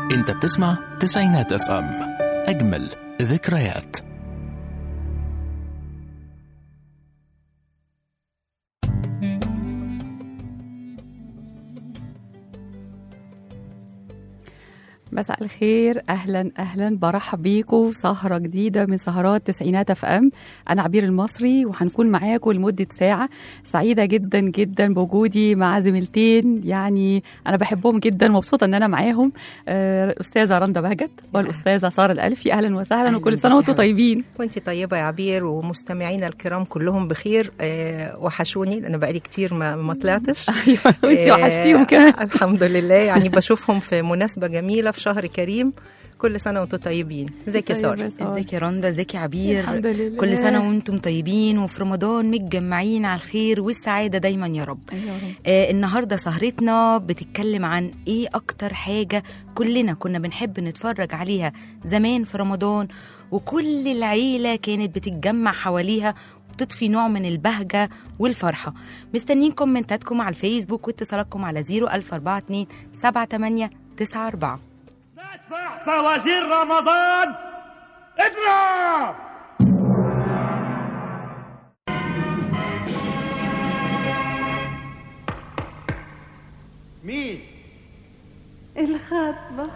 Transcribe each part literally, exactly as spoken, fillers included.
انت بتسمع تسعينات اف ام، اجمل ذكريات. مساء الخير، اهلا اهلا برحب بيكم في سهره جديده من سهرات تسعينات اف ام. انا عبير المصري وهنكون معاكم لمده ساعه. سعيده جدا جدا بوجودي مع زميلتين يعني انا بحبهم جدا، مبسوطه ان انا معاهم. آه، الاستاذه رندا بهجت والاستاذه ساره الالفي. اهلا وسهلا، أهلاً وكل سنه وانتم طيبين. وانتي طيبه يا عبير، ومستمعينا الكرام كلهم بخير. أه وحشوني، انا بقالي كتير ما ما طلعتش. ايوه وانتي وحشتيهم كمان. الحمد لله، يعني بشوفهم في مناسبه جميله في شهر كريم. كل سنه وانتم طيبين. ازيك يا ساره؟ ازيك يا رندا؟ ازيك يا عبير؟ الحمد لله. كل سنه وانتم طيبين وفي رمضان متجمعين على الخير والسعاده دايما يا رب. أيوة يا رب. آه النهارده سهرتنا بتتكلم عن ايه اكتر حاجه كلنا كنا بنحب نتفرج عليها زمان في رمضان، وكل العيله كانت بتتجمع حواليها وتضفي نوع من البهجه والفرحه. مستنيين كومنتاتكم على الفيسبوك واتصالاتكم على صفر ألف أربعة اتنين سبعة تمانية تسعة أربعة. ندفع فوازير رمضان. اضرب. مين؟ الخطبة.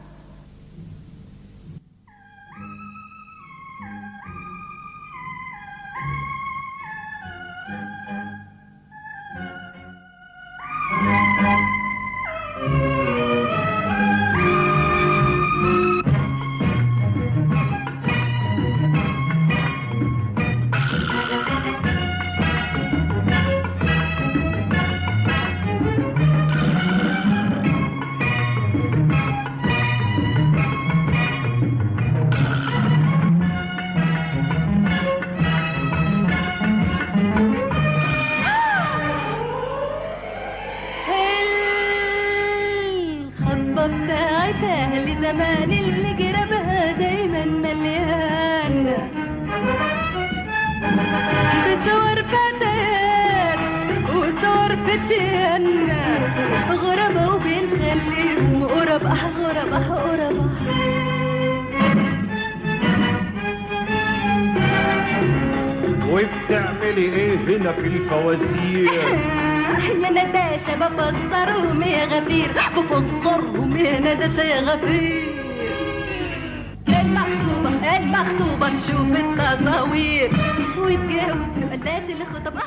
زمان اللي جربها دايما مليان بصور فتيات وصور فتيان، غربة وبنخليهم غربة غربة غربة. وبتعملي ايه هنا في الفوازير؟ يا نداشة بفسرهم يا غفير، بفسرهم يا نداشة يا غفير. المخطوبة المخطوبة نشوف التصاوير وتجاوب سؤالات الخطبة.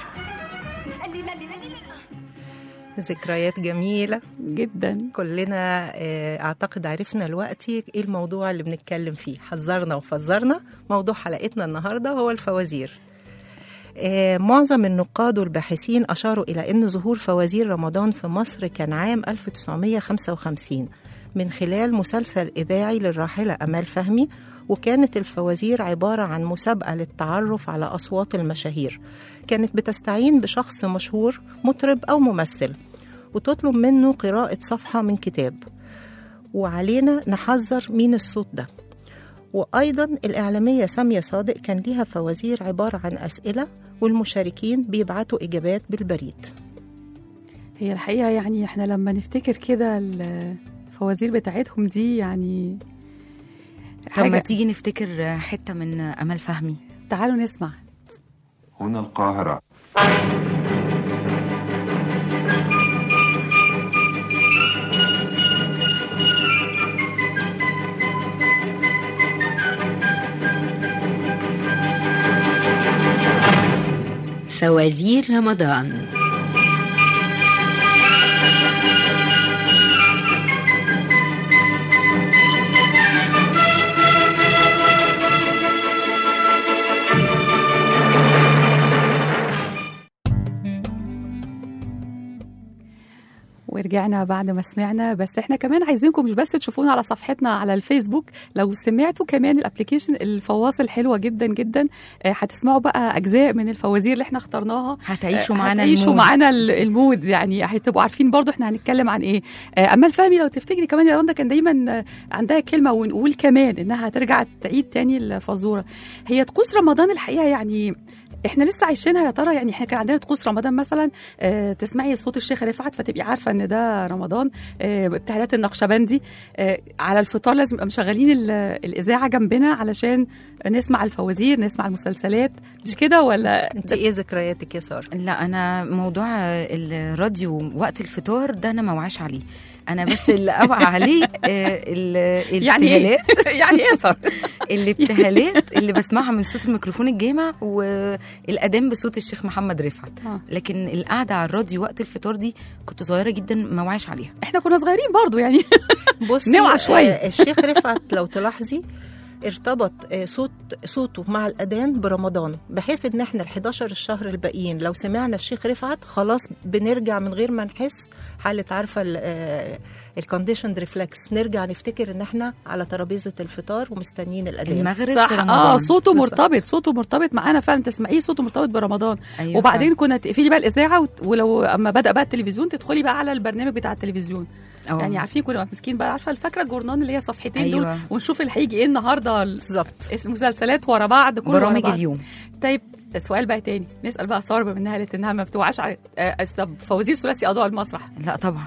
ذكريات جميلة جدا. كلنا اعتقد عرفنا دلوقتي ايه الموضوع اللي بنتكلم فيه. حذرنا وفزرنا. موضوع حلقتنا النهاردة هو الفوازير. آه، معظم النقاد والباحثين أشاروا إلى أن ظهور فوازير رمضان في مصر كان عام ألف وتسعمية وخمسة وخمسين من خلال مسلسل إذاعي للراحلة أمال فهمي، وكانت الفوازير عبارة عن مسابقة للتعرف على أصوات المشاهير. كانت بتستعين بشخص مشهور مطرب أو ممثل وتطلب منه قراءة صفحة من كتاب، وعلينا نحذر مين الصوت ده. وأيضا الإعلامية سامية صادق كان ليها فوازير عبارة عن أسئلة والمشاركين بيبعتوا إجابات بالبريد. هي الحقيقة يعني احنا لما نفتكر كده الفوازير بتاعتهم دي يعني لما تيجي نفتكر حتة من أمال فهمي. تعالوا نسمع. هنا القاهرة. فوازير رمضان. ورجعنا بعد ما سمعنا، بس احنا كمان عايزينكم مش بس تشوفونا على صفحتنا على الفيسبوك، لو سمعتوا كمان الابليكيشن الفواصل حلوه جدا جدا. هتسمعوا بقى اجزاء من الفوازير اللي احنا اخترناها، هتعيشوا معانا هتعيشوا معانا المود، يعني هتبقوا عارفين برضو احنا هنتكلم عن ايه. امال فهمي لو تفتكري كمان يا رندا كان دايما عندها كلمه، ونقول كمان انها هترجع تعيد تاني الفزوره. هي طقوس رمضان الحقيقه يعني احنا لسه عايشينها يا ترى؟ يعني احنا كان عندنا طقوس رمضان مثلا اه تسمعي صوت الشيخ رفعت فتبقي عارفه ان ده رمضان، اه ابتهالات النقشبندي، اه على الفطار لازم نبقى مشغلين الاذاعه جنبنا علشان نسمع الفوازير، نسمع المسلسلات، مش كده ولا؟ انت ايه ذكرياتك يا ساره؟ لا انا موضوع الراديو وقت الفطار ده انا ما وعاش عليه، انا بس اللي اوعى عليه الابتهالات. يعني ايه صار الابتهالات اللي بسمعها من صوت الميكروفون الجامع والاذان بصوت الشيخ محمد رفعت. آه. لكن القعده على الراديو وقت الفطار دي كنت صغيره جدا ما وعاش عليها. احنا كنا صغيرين برضو يعني. بصي نوعى شويه. الشيخ رفعت لو تلاحظي ارتبط صوت صوته مع الأذان برمضان، بحيث ان احنا الحداشر الشهر الباقيين لو سمعنا الشيخ رفعت خلاص بنرجع من غير ما نحس حالة، عارفة الكونديشن ريفلكس، نرجع نفتكر ان احنا على ترابيزة الفطار ومستنيين الأذان. المغرب صح. في رمضان. اه صوته مرتبط، صوته مرتبط معانا فعلا، تسمعيه صوته مرتبط برمضان. أيوة. وبعدين كنا تقفلي بقى الإذاعة، ولو اما بدأ بقى التلفزيون تدخلي بقى على البرنامج بتاع التلفزيون. أوه. يعني عارفين كنا ماسكين بقى، عارفه الفكره الجورنان اللي هي صفحتين. أيوة. دول ونشوف اللي هيجي ايه النهارده بالظبط، مسلسلات ورا بعض، كل برامج اليوم. طيب سؤال بقى تاني، نسال بقى ساره بما انها قالت انها ما بتوعاش على طب فوازير ثلاثي اضواء المسرح. لا طبعا.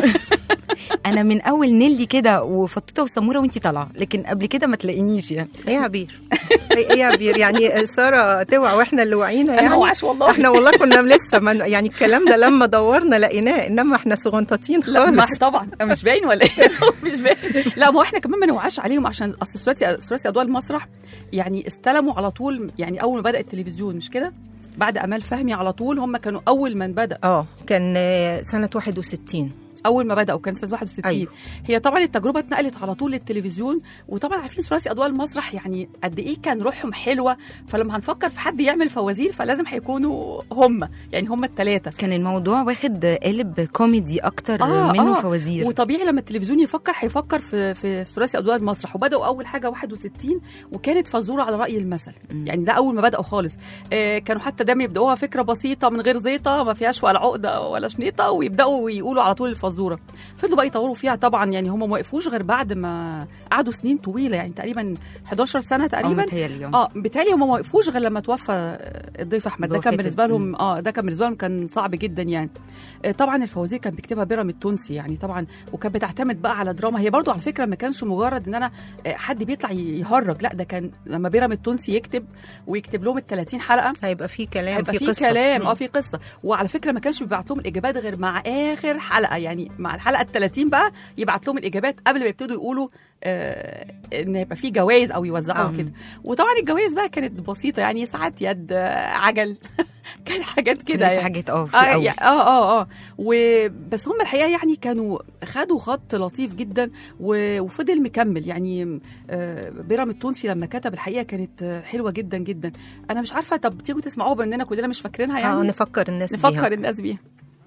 انا من اول نيلي كده وفطوطه وسموره وانتي طالعه، لكن قبل كده ما تلاقينيش يعني. ايه يا عبير؟ ايه يا عبير؟ يعني ساره توعى واحنا اللي واعيين يعني. انا وعش والله. احنا والله كنا لسه من يعني الكلام ده لما دورنا لقيناه، انما احنا صغنطاطين خالص. لا ما طبعا مش باين ولا ايه؟ مش باين. لا ما هو احنا كمان ما نوعاش عليهم، عشان اصل ثلاثي ثلاثي اضواء المسرح يعني استلموا على طول، يعني اول ما بدا التلفزيون مش كده؟ بعد امال فهمي على طول، هم كانوا اول من بدا. اه كان سنه واحد وستين اول ما بداوا، كان سنه واحد وستين. أيوه. هي طبعا التجربه اتنقلت على طول للتلفزيون، وطبعا عارفين ثلاثي اضواء المسرح يعني قد ايه كان روحهم حلوه، فلما هنفكر في حد يعمل فوازير فلازم هيكونوا هم، يعني هم الثلاثه. كان الموضوع واخد قالب كوميدي اكتر آه منه آه فوازير. وطبيعي لما التلفزيون يفكر هيفكر في في ثلاثي اضواء المسرح، وبداوا اول حاجه واحد وستين وكانت فزوره على راي المثل. م. يعني ده اول ما بداوا خالص. آه كانوا حتى دايما يبداوها فكره بسيطه من غير زيطه، ما فيهاش ولا عقده ولا شنيطه، ويبداوا يقولوا على طول الفزوره. فضلوا بقى يطوروا فيها طبعا، يعني هم ما وقفوش غير بعد ما قعدوا سنين طويله، يعني تقريبا حداشر سنه تقريبا. اه بالتالي هم ما وقفوش غير لما توفى الضيف احمد. ده كان بالنسبه لهم اه ده كان بالنسبه لهم كان صعب جدا يعني. طبعا الفوازير كان بيكتبها بيرام التونسي يعني طبعا، وكانت بتعتمد بقى على دراما. هي برضو على فكره ما كانش مجرد ان انا حد بيطلع يهرج، لا ده كان لما بيرام التونسي يكتب ويكتب لهم ال ثلاثين حلقه هيبقى في كلام، هيبقى في قصه كلام اه في قصه. وعلى فكره ما كانش بيبعت لهم الاجابات غير مع اخر حلقه، يعني مع الحلقه ال ثلاثين بقى يبعت لهم الاجابات قبل ما يبتدوا يقولوا آه ان يبقى في جوائز او يوزعوا كده. وطبعا الجوائز بقى كانت بسيطه، يعني ساعات يد آه عجل كانت حاجات كده يعني. حاجات اه في اه الاول اه اه, آه. وبس هم الحقيقه يعني كانوا خدوا خط لطيف جدا وفضل مكمل يعني. آه بيرام التونسي لما كتب الحقيقه كانت حلوه جدا جدا. انا مش عارفه، طب تيجوا تسمعوها باننا كلنا مش فاكرينها يعني؟ اه نفكر الناس نفكر بيها. الناس بيها.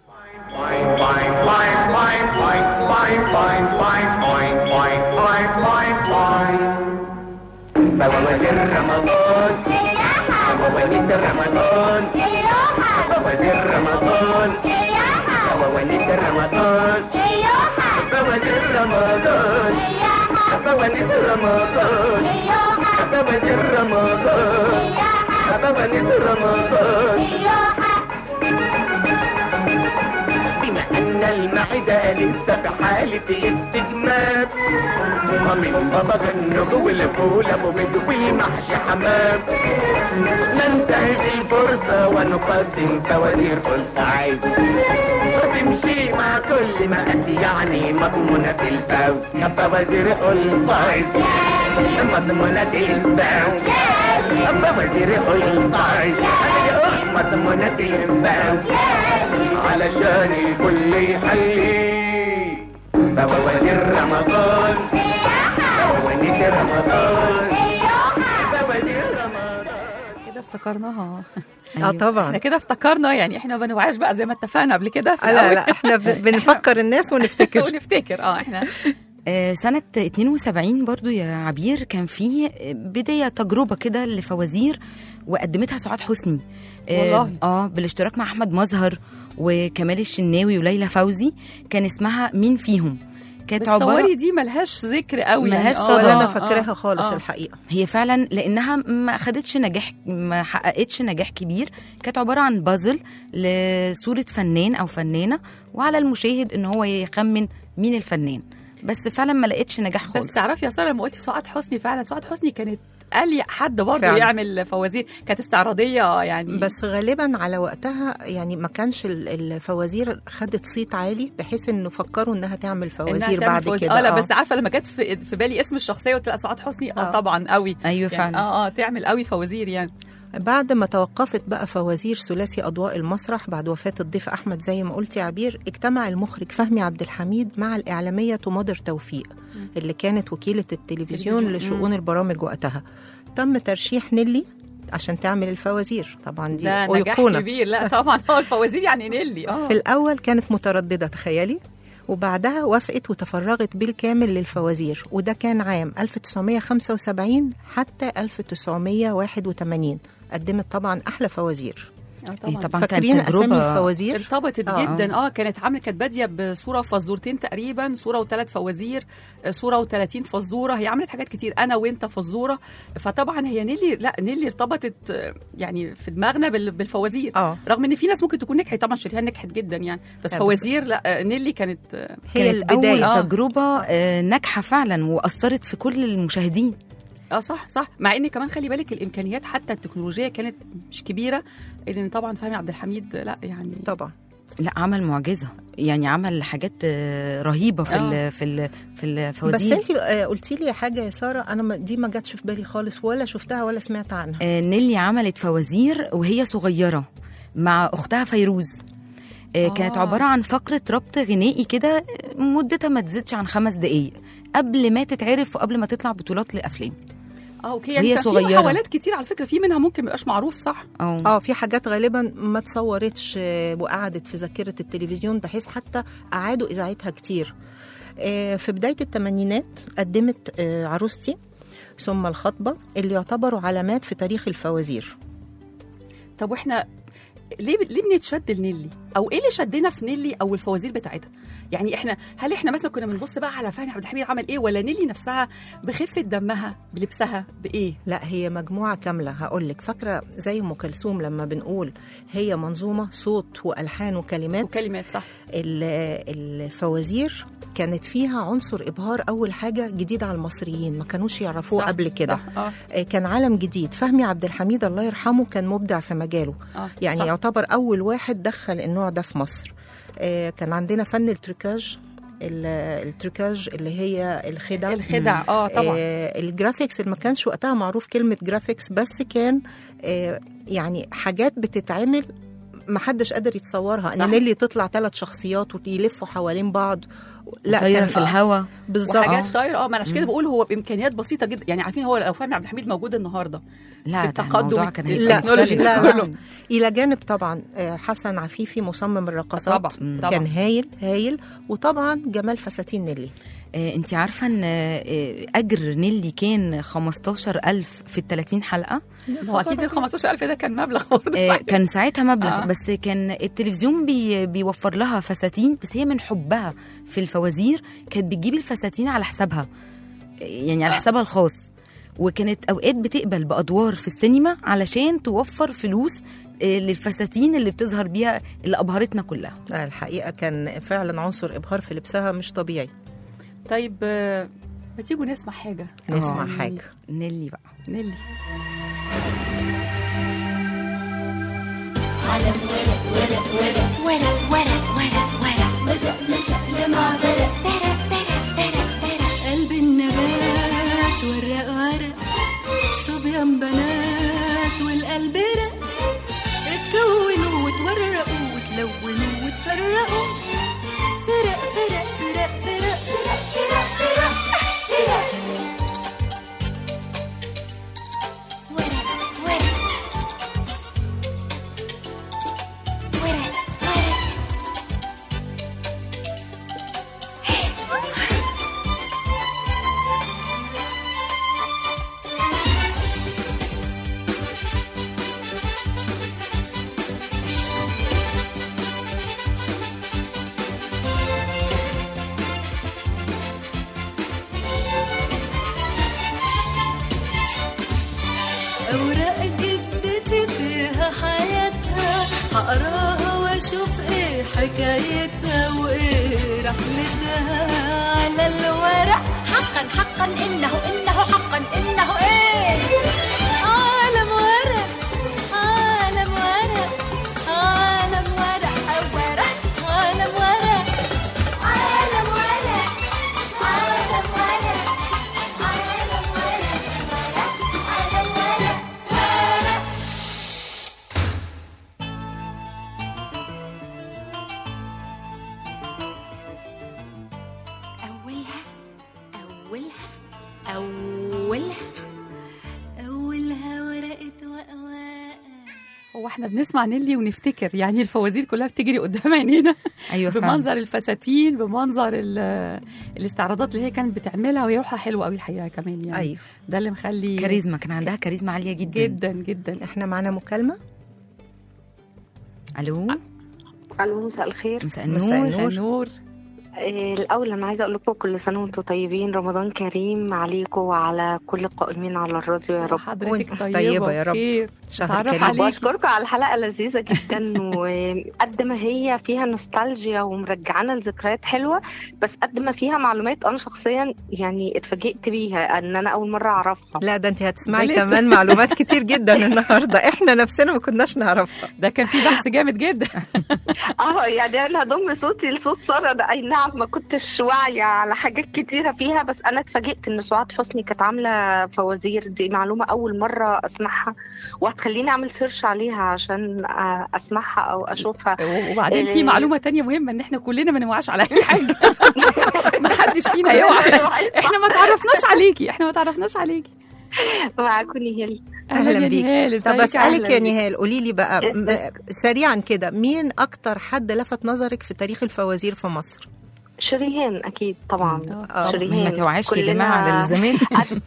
فوازير رمضان، فوازير رمضان، فوازير رمضان، فوازير رمضان، فوازير رمضان، فوازير رمضان، فوازير رمضان، فوازير رمضان. بما أن المعدة لسه في حالة استجمام، ومن طبق النجو والفول أبو بيض والمحشي حمام، ننتهز الفرصة ونقدم فوازير خلص وتمشي مع كل مقاس، يعني مضمونة الفوز. فوازير خلص مضمونة الفوز، فوازير خلص مضمونة الفوز، علشان الكل يحلي. فوازير رمضان، فوازير رمضان، فوازير رمضان. كده افتكرناها. اه طبعا احنا كده افتكرنا، يعني احنا ما بنوعاش بقى زي ما اتفقنا قبل كده في لا لا احنا بنفكر الناس ونفتكر ونفتكر اه احنا سنة اتنين وسبعين برضو يا عبير كان في بداية تجربة كده لفوازير وقدمتها سعاد حسني والله. اه بالاشتراك مع أحمد مظهر وكمال الشناوي وليلى فوزي. كان اسمها مين فيهم. كانت بس عباره صوري دي ملهاش ذكر قوي ملهاش يعني. صدى. ولا انا آه، فاكراها آه، خالص آه. الحقيقه. هي فعلا لانها ما خدتش نجاح، ما حققتش نجاح كبير. كانت عباره عن بازل لصوره فنان او فنانه، وعلى المشاهد ان هو يخمن مين الفنان، بس فعلا ما لقيتش نجاح خالص. بس تعرفي يا ساره لما قلتي سعاد حسني، فعلا سعاد حسني كانت أليق حد برضه فعلا. يعمل فوازير، كانت استعراضيه يعني. بس غالبا على وقتها يعني ما كانش ال- الفوازير خدت صيت عالي بحيث انه فكروا انها تعمل إنها فوازير تعمل بعد فوازير. كده. اه لا بس عارفه لما جت في, في بالي اسم الشخصيه قلت لا سعاد حسني اه, آه. طبعا قوي. ايوه يعني فعلا. اه اه تعمل قوي فوازير يعني. بعد ما توقفت بقى فوازير ثلاثي أضواء المسرح بعد وفاة الضيف أحمد زي ما قلتي عبير، اجتمع المخرج فهمي عبد الحميد مع الإعلامية تماضر توفيق اللي كانت وكيلة التلفزيون تلفزيون. لشؤون البرامج وقتها. تم ترشيح نيلي عشان تعمل الفوازير، طبعا دي ده نجاح أيقونة. كبير. لا طبعا هو الفوازير يعني نيلي. اه في الأول كانت مترددة تخيلي، وبعدها وافقت وتفرغت بالكامل للفوازير، وده كان عام ألف وتسعمية وخمسة وسبعين حتى ألف وتسعمية وواحد وثمانين. قدمت طبعا أحلى فوازير. آه إيه طبعا. طبعا فاكرين كانت أسامي تجربه. الفوازير؟ ارتبطت آه. جدا. اه كانت عامله كانت باديه بصوره فزورتين تقريبا، صوره وثلاث فوازير، آه، صوره وثلاثين فزوره. هي عملت حاجات كتير، انا وانت فزوره. فطبعا هي نيلي، لا نيلي ارتبطت آه، يعني في دماغنا بال- بالفوازير. اه رغم ان في ناس ممكن تكون نجحت، طبعا شريهان نجحت جدا يعني، بس بس- فوازير لا آه، نيلي كانت آه، هي كانت البداية. اول آه. تجربه آه، ناجحه فعلا واثرت في كل المشاهدين. اه صح صح. مع ان كمان خلي بالك الامكانيات حتى التكنولوجيه كانت مش كبيره، لان طبعا فهمي عبد الحميد لا يعني طبعا. لا عمل معجزه، يعني عمل حاجات آه، رهيبه في آه. ال في ال في بس الفوازير. انت قلتي لي حاجه يا ساره، انا ما- دي ما جاتش في بالي خالص، ولا شفتها ولا سمعت عنها. آه، نيلي عملت فوازير وهي صغيرة مع أختها فيروز. آه، كانت آه. عبارة عن فقرة ربط غنائي كده، آه، مدتها ما تزيدش عن خمس دقايق قبل ما تتعرف وقبل ما تطلع بطولات لأفلام. اه اوكي. وهي يعني كان في صغيرة. محاولات كتير على فكره، في منها ممكن ما يبقاش معروف صح. أو اه في حاجات غالبا ما تصورتش آه، وقعدت في ذاكره التلفزيون بحيث حتى اعادوا اذاعتها كتير. آه، في بدايه الثمانينات قدمت آه، عروستي ثم الخطبه اللي يعتبروا علامات في تاريخ الفوازير. طب واحنا ليه ليه بنتشد لنيلي، او ايه اللي شدنا في نيلي او الفوازير بتاعتها؟ يعني احنا هل احنا مثلا كنا بنبص بقى على فهمي عبد الحميد عمل ايه، ولا نيلي نفسها بخفه دمها بلبسها بايه؟ لا هي مجموعه كامله. هقول لك، فاكره زي ام كلثوم لما بنقول هي منظومه صوت والحان وكلمات، وكلمات صح. ال- الفوازير كانت فيها عنصر ابهار، اول حاجه جديده على المصريين ما كانوش يعرفوه صح، قبل كده. صح. اه آه، كان عالم جديد. فهمي عبد الحميد الله يرحمه كان مبدع في مجاله، اه يعني صح. يعتبر اول واحد دخل النوع ده في مصر. آه، كان عندنا فن التريكاج، ال- التريكاج اللي هي الخدع. الخدع اه طبعا. آه، الجرافيكس اللي ما كانش وقتها معروف كلمة جرافيكس، بس كان آه، يعني حاجات بتتعمل ما حدش قادر يتصورها، صح. ان نيلي تطلع ثلاث شخصيات ويلفوا حوالين بعض. طايرة في الهوا. بالظبط. وحاجات آه. طايره. اه ما انا عشان كده بقول هو بامكانيات بسيطه جدا. يعني عارفين هو لو فهمي عبد الحميد موجود النهارده لا ده بالتقدم الموضوع كان هيبقى لا التكنولوجي مختلف. لا كله. لا الى جانب طبعا آه، حسن عفيفي مصمم الرقصات، طبعا طبعا. كان هايل هايل. وطبعا جمال فساتين نيلي. آه، انت عارفة ان آه، اجر نيلي كان خمستاشر ألف في الثلاثين حلقة. هو اكيد ال خمستاشر ألف ده كان مبلغ برضه آه، صح. كان ساعتها مبلغ آه. بس كان التلفزيون بي بيوفر لها فساتين، بس هي من حبها في الفوازير كانت بتجيب الفساتين على حسابها، يعني على آه. حسابها الخاص. وكانت اوقات بتقبل بادوار في السينما علشان توفر فلوس آه، للفساتين اللي بتظهر بيها اللي ابهرتنا كلها. آه، الحقيقه كان فعلا عنصر ابهار في لبسها مش طبيعي. طيب آه، ما تيجوا نسمع حاجه. نسمع آه، حاجه. نيلي بقى. نيلي. على ورق ورق ورق ورق ورق ورق ورق بدأنا شقل مع برق برق برق برق برق قلب النبات ورق ورق صبيان بنات والقلب رق اتكونوا وتورقوا وتلونوا وتفرقوا فرق فرق فرق فرق فرق فرق فرق فرق ورق ورق ورق ورق حكايتها وإيه رحلتها على الورق. حقا حقا إنه إنه حقا إنه إيه عالم ورق عالم ورق عالم ورق ورق عالم ورق عالم ورق عالم ورق عالم ورق ورق عالم ورق ورق. أولها أولها أولها أولها ورقة وقواقع. هو احنا بنسمع نيلي ونفتكر يعني الفوازير كلها بتجري قدام عينينا. ايوه فعلا. بمنظر الفساتين، بمنظر ال- الاستعراضات اللي هي كانت بتعملها، وهي روحها حلوه قوي الحقيقه كمان يعني. أيوه. ده اللي مخلي كاريزما، كان عندها كاريزما عاليه جدا جدا جدا. احنا معانا مكالمة. الو الو مساء الخير. مساء مساء النور. النور. نور. آه، الاول انا عايزه اقول لكم كل سنه وانتم طيبين، رمضان كريم عليكم وعلى كل القائمين على الراديو يا رب. حضرتك وانت طيبه, طيبة يا رب. بخير. شهر تعرف كريم. عليكي. بشكركم على الحلقه لذيذه جدا وقد ما هي فيها نوستالجيا ومرجعانا لذكريات حلوه، بس قد ما فيها معلومات انا شخصيا يعني اتفاجئت بيها ان انا اول مره اعرفها. لا ده انت هتسمعي ده لسه. كمان معلومات كتير جدا النهارده احنا نفسنا ما كناش نعرفها. ده كان في بحث جامد جدا. اه يعني انا هضم صوتي لصوت ساره. ده اي نعم ما كنتش واعيه على حاجات كتيره فيها، بس انا اتفاجئت ان سعاد حسني كانت عامله فوازير. دي معلومه اول مره اسمعها وهتخليني اعمل سيرش عليها عشان اسمعها او اشوفها. وبعدين في إيه. معلومه تانية مهمه، ان احنا كلنا ما نوعاش على اي حاجه. ما حدش فينا يوعى. احنا ما تعرفناش عليكي، احنا ما تعرفناش عليكي. معاكم نهال. اهلا يا بيك. نهال، طب ازيك؟ اسالك يا أهلاً. نهال، قولي لي بقى م- سريعا كده، مين اكتر حد لفت نظرك في تاريخ الفوازير في مصر؟ شريهان اكيد طبعا. آه. شريهان ما توعاش يا كلنا- جماعه على الزمان. قد-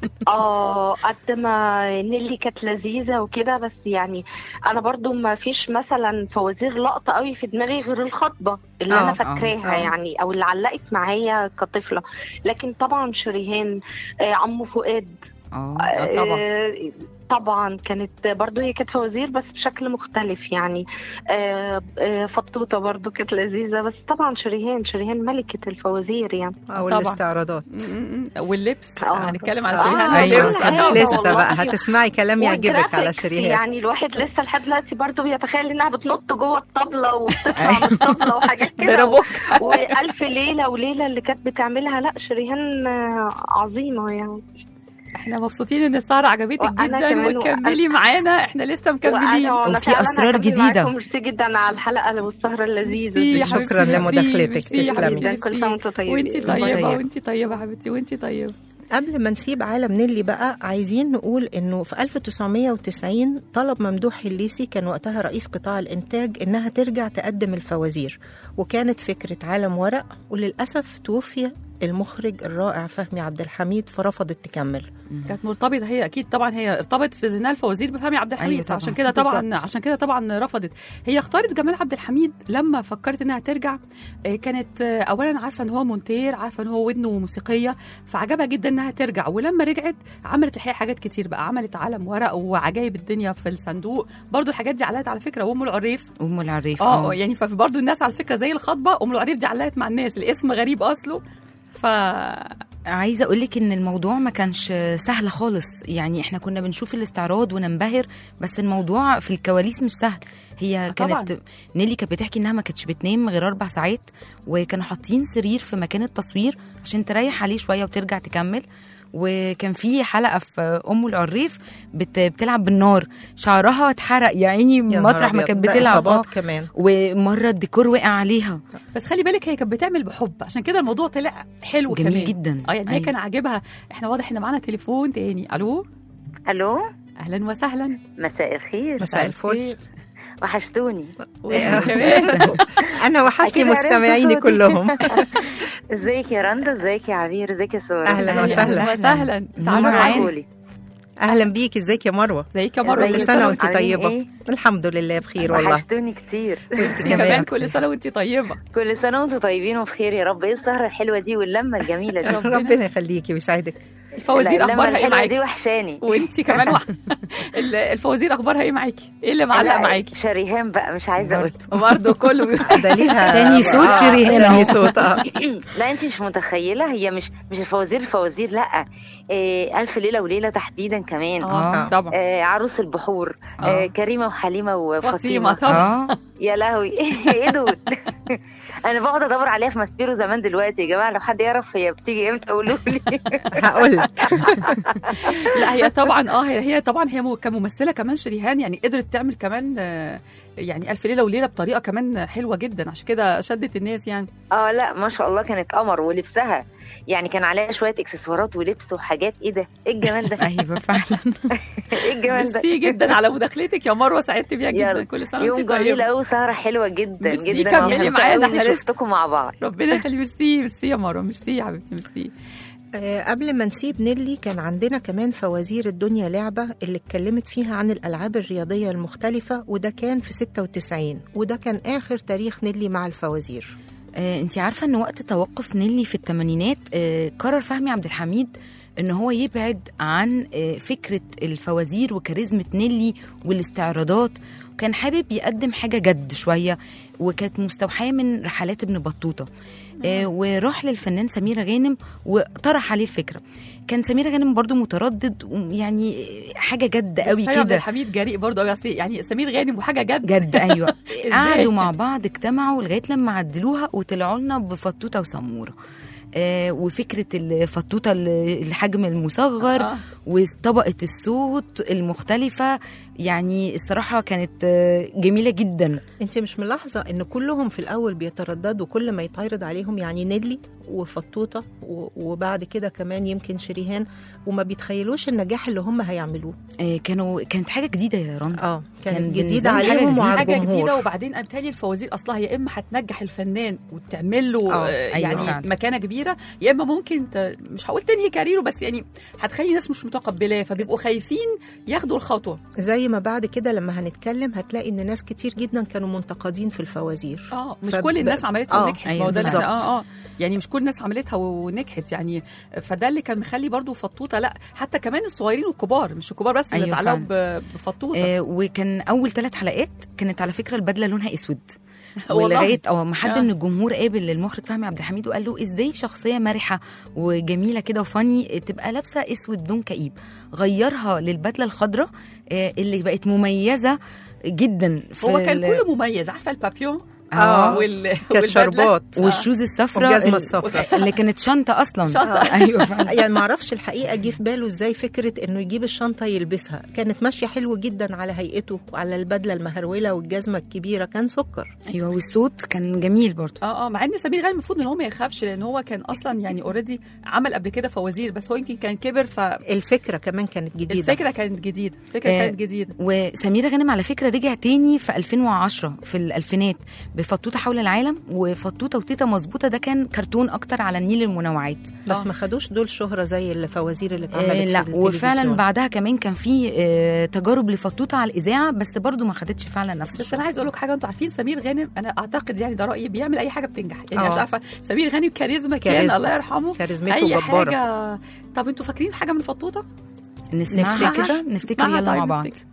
اه قد ما نيلي كانت لذيذه وكده، بس يعني انا برضو ما فيش مثلا فوازير لقطه قوي في دماغي غير الخطبه اللي آه، انا آه، فاكراها آه. يعني، او اللي علقت معايا كطفله. لكن طبعا شريهان، آه، عمو فؤاد، اه آه، طبعا. آه، طبعا كانت برضو هي كانت فوازير بس بشكل مختلف يعني. آه، آه، فطوطة برضو كانت لذيذة، بس طبعا شريهان شريهان ملكة الفوازير يعني. او طبعاً. الاستعراضات. م- م- م. واللبس آه. هنتكلم على آه، شريهان أيوة. واللبس. أيوة. طبعاً. لسه والله. بقى هتسمعي كلام يعجبك على والجرافيكس، شريهان. يعني الواحد لسه لحد دلوقتي برضو بيتخيل انها بتنط جوه الطبلة وبتطلع من الطبلة وحاجات كده. ضربوك. والف ليلة وليلة اللي كانت بتعملها، لا شريهان آه، عظيمة يعني. احنا مبسوطين ان السهره عجبتك وأنا جدا، كمان وتكملي معانا، احنا لسه مكملين. وانا وأنا وفي فعلاً أسرار هكمل جديدة. معاكم. ميرسي جدا على الحلقة والسهرة اللذيذة ميرسي دي. يا حبيبتي، شكراً ميرسي، لمداخلتك. ميرسي يا تسلمي. حبيبتي، كل سنة وانتم طيبين. وانتي وانتي طيبه طيبة. وانتي طيبه حبيبتي، وانتي طيبه. قبل ما نسيب عالم نيلي بقى، عايزين نقول انه في ألف وتسعمية وتسعين طلب ممدوح الليثي، كان وقتها رئيس قطاع الانتاج، انها ترجع تقدم الفوازير، وكانت فكرة عالم ورق، وللأسف توفي المخرج الرائع فهمي عبد الحميد فرفضت تكمل. كانت مرتبطه هي اكيد طبعا، هي ارتبطت في ذهنها الفوازير بفهمي عبد الحميد. أيوة طبعاً. عشان كده طبعا بالظبط. عشان كده طبعا رفضت. هي اختارت جمال عبد الحميد لما فكرت انها ترجع. آه، كانت آه، اولا عارفه ان هو مونتير، عارفه ان هو ودنه موسيقيه، فعجبها جدا انها ترجع. ولما رجعت عملت الحقيقه حاجات كتير بقى، عملت عالم ورق وعجايب الدنيا في الصندوق. برضو الحاجات دي علقت على فكره. وام العريف ام العريف. اه يعني فبرضو الناس على فكره زي الخطبه، ام العريف دي علقت مع الناس، الاسم غريب اصله. ف عايزه اقول لك ان الموضوع ما كانش سهل خالص، يعني احنا كنا بنشوف الاستعراض وننبهر، بس الموضوع في الكواليس مش سهل. هي طبعاً. كانت نيلي كانت بتحكي انها ما كانتش بتنام غير اربع ساعات، وكانوا حاطين سرير في مكان التصوير عشان تريح عليه شويه وترجع تكمل. وكان في حلقه في ام العريف بت... بتلعب بالنار، شعرها اتحرق يا عيني يا نهار مطرح ما أبيض، كانت ده بتلعب. إصابات آه. كمان. ومره الديكور وقع عليها. بس خلي بالك هي كانت بتعمل بحب، عشان كده الموضوع طلع حلو جميل كمان. جدا. اه يعني هي أيوة. كان عاجبها. احنا واضح ان معانا تليفون تاني. الو، الو، اهلا وسهلا. مساء الخير. مساء الفل. وحشتوني. وإحنا كمان. انا وحشني أكيد عرفتوا مستمعيني صوتي. كلهم. ازيك يا رندا، ازيك يا عبير، ازيك يا ساره. أهلاً وسهلا. وسهلا. تعالوا معانا. معانا. قولي. اهلا بيكي، ازيك يا مروه؟ ازيك يا مروه؟ ازيك؟ كل سنه وانت عاملين طيبه. إيه؟ الحمد لله بخير والله. وحشتوني كتير. وانت كمان كمان. كل سنه وانت طيبه. كل سنه وانتم طيبين وبخير يا رب. ايه السهره الحلوه دي واللمه الجميله دي. ربنا يخليكي ويسعدك. الفوازير الإنما اخبارها ايه الحلوة معاكي؟ دي وحشاني. وانتي كمان وح... ال- الفوازير اخبارها ايه معاكي؟ ايه اللي معلق لا، معاكي؟ شريهان بقى مش عايزه اقول. برضه كله ده ليها تاني صوت آه، شريهان تاني أهو. صوت اه لا انت مش متخيله، هي مش مش الفوازير الفوازير لا، إيه الف ليله وليله تحديدا كمان. اه طبعا. آه عروس البحور، آه. آه كريمه وحليمه فاطمه وفاطمه. طبعا. اه يا لهوي ايه دول. انا بقعد ادور عليها في ماسبيرو زمان. دلوقتي يا جماعه لو حد يعرف هي بتيجي امتى قولوا لي. هقول لك. لا هي طبعا اه هي هي طبعا هي مو- كممثله كمان شريهان يعني قدرت تعمل كمان آه، يعني الف ليله وليله بطريقه كمان حلوه جدا، عشان كده شدت الناس يعني. اه لا ما شاء الله كانت قمر، ولبسها يعني كان عليها شويه اكسسوارات ولبس وحاجات. ايه ده، ايه الجمال ده، ايوه فعلا. ايه الجمال ده. ميرسي جدا على مداخلتك يا مروه، سعدت بيها جدا. يلا. كل سنه يوم وانت جميل طيبه. قوي، سهره حلوه جدا ميرسي، جدا. كملي مبسوطة معانا، قوي احنا إني لسه- شفتكم مع بعض. ربنا يخلي. ميرسي ميرسي يا مروه، ميرسي يا حبيبتي، ميرسي. آه، قبل ما نسيب نيلي كان عندنا كمان فوازير الدنيا لعبة اللي اتكلمت فيها عن الألعاب الرياضية المختلفة، وده كان في ستة وتسعين، وده كان آخر تاريخ نيلي مع الفوازير. آه، انت عارفه ان وقت توقف نيلي في الثمانينات آه، قرر فهمي عبد الحميد ان هو يبعد عن آه، فكره الفوازير وكاريزما نيلي والاستعراضات، وكان حابب يقدم حاجه جد شويه، وكانت مستوحاه من رحلات ابن بطوطه. آه، وراح للفنان سمير غانم وطرح عليه الفكره. كان سمير غانم برضو متردد، ويعني حاجه جد قوي فهمي عبد كده. الحميد جريء برضه قوي، يعني سمير غانم وحاجه جد جد ايوه. إزاي؟ قعدوا مع بعض اجتمعوا لغايه لما عدلوها وطلعوا لنا بفطوطه وسموره. آه وفكره الفطوطه ال- الحجم المصغر آه. وطبقه الصوت المختلفه، يعني الصراحه كانت آه، جميله جدا. انت مش ملاحظة ان كلهم في الأول بيترددوا كل ما يتعرض عليهم، يعني نيلي وفطوطة و- وبعد كده كمان يمكن شريهان، وما بيتخيلوش النجاح اللي هم هيعملوه. آه كانوا كانت حاجه جديده يا رندا. اه كان كانت بالنسبة جديدة لهم حاجة عليهم جديدة. وعلى حاجه جديده. الجمهور. وبعدين بالتالي الفوازير اصلها يا اما هتنجح الفنان وتعمل له آه، آه، أيوة يعني فعلا. مكانه كبيره، يا اما ممكن ت... مش هقول تنهي كاريره، بس يعني هتخلي ناس مش متقبلاه، فبيبقوا خايفين ياخدوا الخطوه. زي ما بعد كده لما هنتكلم هتلاقي ان ناس كتير جدا كانوا منتقدين في الفوازير. اه مش فب- كل الناس عملتها آه، ونجحت. أيوة ما هو ده اللي بالظبط. إحنا- اه اه يعني مش كل الناس عملتها ونجحت يعني. فده اللي كان مخلي برضو فطوطه، لا حتى كمان الصغيرين والكبار، مش الكبار بس اللي أيوة اتعلقوا فعلا. ب- بفطوطه. آه وكان اول ثلاث حلقات كانت على فكره البدله لونها اسود. والله. ولغايه اه ما حد آه. من الجمهور قابل المخرج فهمي عبد الحميد وقال له ازاي شخصيه مرحه وجميله كده وفاني تبقى لابسه اسود لون كئيب، غيرها للبدله الخضراء آه اللي بقت مميزه جدا. في هو كان ال- كله مميز، عارفه البابيون آه. وال... كانت والبدلة. شربات والشوز الصفراء والجزمة ال- الصفراء. اللي كانت شنطه اصلا. شنطة. ايوه فعلا. يعني ما اعرفش الحقيقه جه في باله ازاي فكره انه يجيب الشنطه يلبسها، كانت ماشيه حلوه جدا على هيئته وعلى البدله المهروله والجزمه الكبيره، كان سكر. ايوه والصوت كان جميل برضه. اه اه مع ان سمير غانم المفروض ان هو ما يخافش، لان هو كان اصلا يعني اوريدي عمل قبل كده فوازير، بس هو يمكن كان كبر، فالفكره الفكره كمان كانت جديده. كانت جديده. الفكره آه، كانت جديده. وسمير غانم على فكره رجع تاني في ألفين وعشرة في الالفينات بفطوطه حول العالم، وفطوطه وتيتا مظبوطه ده كان كرتون اكتر على النيل المنوعات. بس آه. ما خدوش دول شهره زي الفوازير اللي اتعملت آه في لا التلفزيون. وفعلا بعدها كمان كان في آه تجارب لفطوطه على الاذاعه، بس برضو ما خدتش فعلا نفس بس الشهرة. انا عايز اقول لك حاجه، انتوا عارفين سمير غانم انا اعتقد يعني ده رايي بيعمل اي حاجه بتنجح، يعني آه. مش عارفه سمير غانم كاريزما كان كاريزما. الله يرحمه، كاريزمته اي جبارة. حاجه. طب انتوا فاكرين حاجه من فطوطه؟ نسمعها نفتكر. كده نفتكر نسمعها يلا طيب، مع بعض. نفتكر.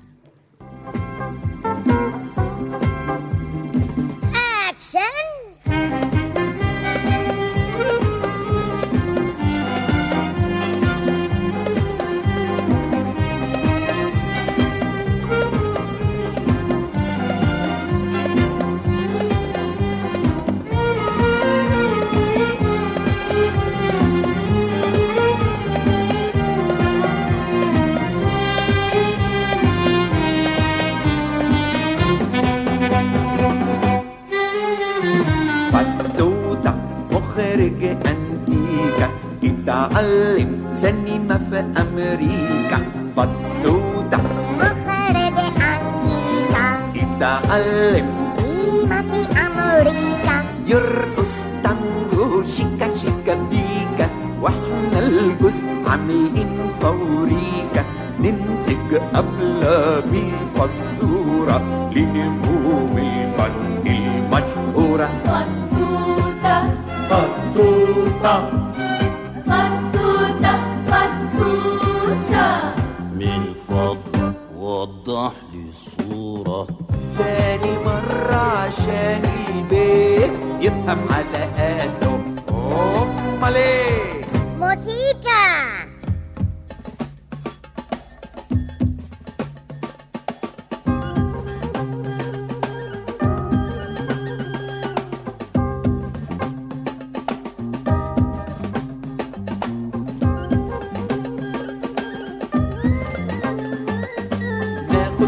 فتوتة مخرج أنتيكا يتعلم سينما في أمريكا. فتوتة مخرج أنتيكا يتعلم سيما في أمريكا يرقص تانجو شيكا شيكا بيكا، واحنا الجزء عاملين فوريكا ننتج أفلام الفزورة لنجوم الفن المشهورة. فتوتة فتوتة فتوتة فتوتة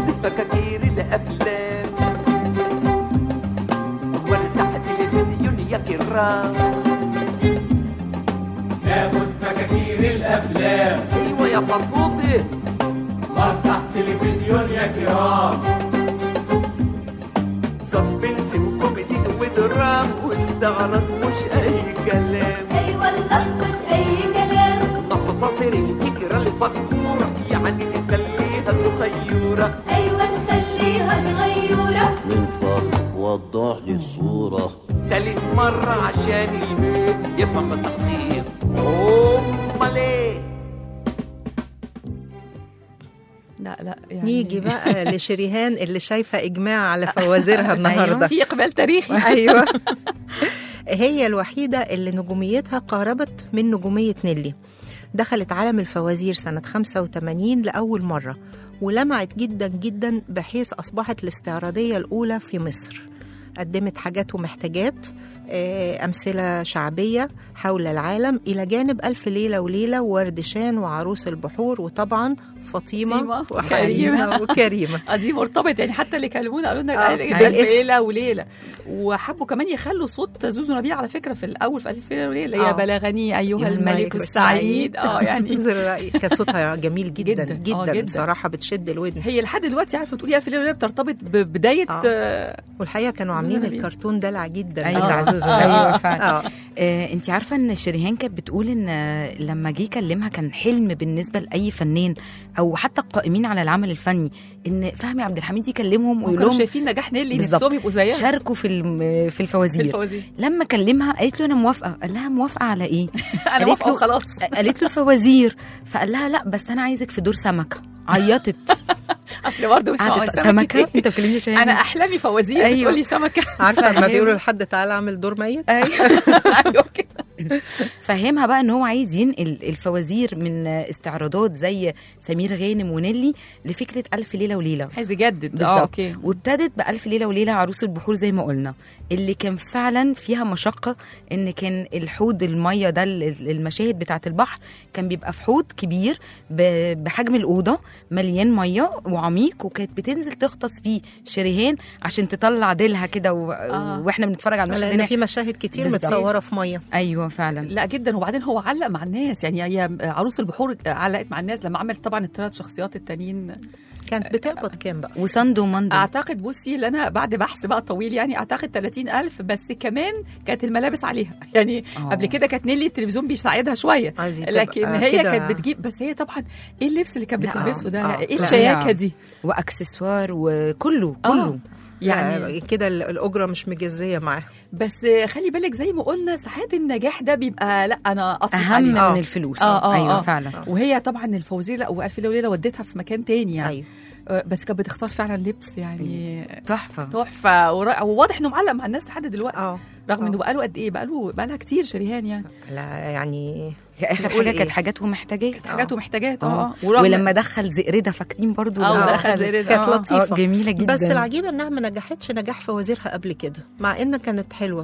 ناخد فكاكير الأفلام ونسح تلفزيون يا كرام. ناخد فكاكير الأفلام. أيوة يا فطوطي. مسح تلفزيون يا كرام. سسبنس وكوميدي ودرام واستعراض مش أي كلام. أي والله مش أي كلام. نختصر الفكرة لفكورة يعني نخليها صغيرة. أيوة نخليها صغيرة. من فضلك وضح لي الصورة. تالت مرة عشان البيت يفهم التقصير. أمال إيه؟ لا لا يعني نيجي بقى لشريهان اللي شايفة إجماع على فوازيرها النهاردة. أيوة. في إقبال تاريخي. أيوة. هي الوحيدة اللي نجوميتها قاربت من نجومية نيلي. دخلت عالم الفوازير سنة خمسة وثمانين لأول مرة، ولمعت جدا جدا بحيث أصبحت الاستعراضية الأولى في مصر. قدمت حاجات ومحتاجات، أمثلة شعبية حول العالم، إلى جانب ألف ليلة وليلة ووردشان وعروس البحور، وطبعا فاطمة وكريمة وكريمة. دي مرتبط يعني، حتى اللي كلمونا قالوا لنا آه. ألف ليلة وليلة، وحبوا كمان يخلوا صوت زوزو نبيل على فكرة في الأول في ألف ليلة وليلة، يا بلغني أيها الملك السعيد. اه يعني كان صوتها جميل جدا جدا, جداً. جداً. بصراحة بتشد الودن. هي لحد دلوقتي عارفة تقولي ألف ليلة وليلة بترتبط ببداية آه. آه. والحقيقة كانوا عاملين الكرتون دلع جدا. أيوة. بتاع زوزو. آه. ايوه فعلا. آه. آه. انت عارفه ان شريهان كانت بتقول ان لما جه يكلمها كان حلم بالنسبه لاي فنان او حتى القائمين على العمل الفني ان فهمي عبد الحميد يكلمهم ويقول لهم شايفين نجاح نيلي نفسهم يبقوا زيها، شاركوا في في الفوازير. الفوازير. لما كلمها قالت له انا موافقه. قال لها موافقه على ايه؟ انا موافقه وخلاص. قالت له الفوازير. فقال لها لا بس انا عايزك في دور سمكه. عيطت. اصل برضه مش سمكه, سمكة؟ انت بتكلمني شيء. انا احلامي فوازير. أيوة. بتقولي سمكه. عارفه لما بيقولوا لحد تعالى اعمل دور ميت. ايوه كده. فهمها بقى ان هو عايز ينقل الفوازير من استعراضات زي سمير غانم ونيلي لفكره الف ليله وليله. عايز يجدد. اه اوكي. وابتدت بالف ليله وليله عروس البحور زي ما قلنا، اللي كان فعلا فيها مشقه، ان كان الحوض الميه ده المشاهد بتاعه البحر كان بيبقى في حوض كبير بحجم الاوضه مليان ميه وعميق، وكانت بتنزل تغطس فيه شريهان عشان تطلع ديلها كده و... آه. واحنا بنتفرج على المشاهد لان في مشاهد كتير متصوره في ميه. ايوه فعلا. لا جدا. وبعدين هو علق مع الناس يعني، هي عروس البحور علقت مع الناس لما عملت طبعا الثلاث شخصيات التانيين. كانت بتقبض كام بقى؟ وساندو وماندو اعتقد بصي اللي انا بعد بحث بقى طويل يعني اعتقد ثلاثين ألف، بس كمان كانت الملابس عليها يعني. أوه. قبل كده كانت نيلي التلفزيون بيساعدها شويه، لكن هي كده كانت بتجيب. بس هي طبعا ايه اللبس اللي كانت بتلبسه ده؟ آه. ايه الشياكه دي واكسسوار وكله كله آه. يعني كده الاجره مش مجزيه معاها. بس خلي بالك زي ما قلنا ساعات النجاح ده بيبقى لا انا اصلا اهم عليه. من آه. الفلوس. آه آه ايوه آه. فعلا. وهي طبعا الفوزيه لا والف ليله وليله ودتها في مكان تاني يعني. أيوه. بس كانت بتختار فعلا لبس يعني تحفه تحفه، وواضح انه معلق مع الناس لحد دلوقتي. اه رغم انه بقاله قد ايه، بقاله بقالها كتير شريهان يعني. لا يعني اخر حاجه كانت حاجات ومحتاجات. كانت حاجات ومحتاجات اه ولما دخل زئرده فاكرين برضو اه دخل زئرده كانت لطيفه جميله جدا. بس العجيبه انها ما نجحتش نجاح فوازيرها قبل كده، مع ان كانت حلوه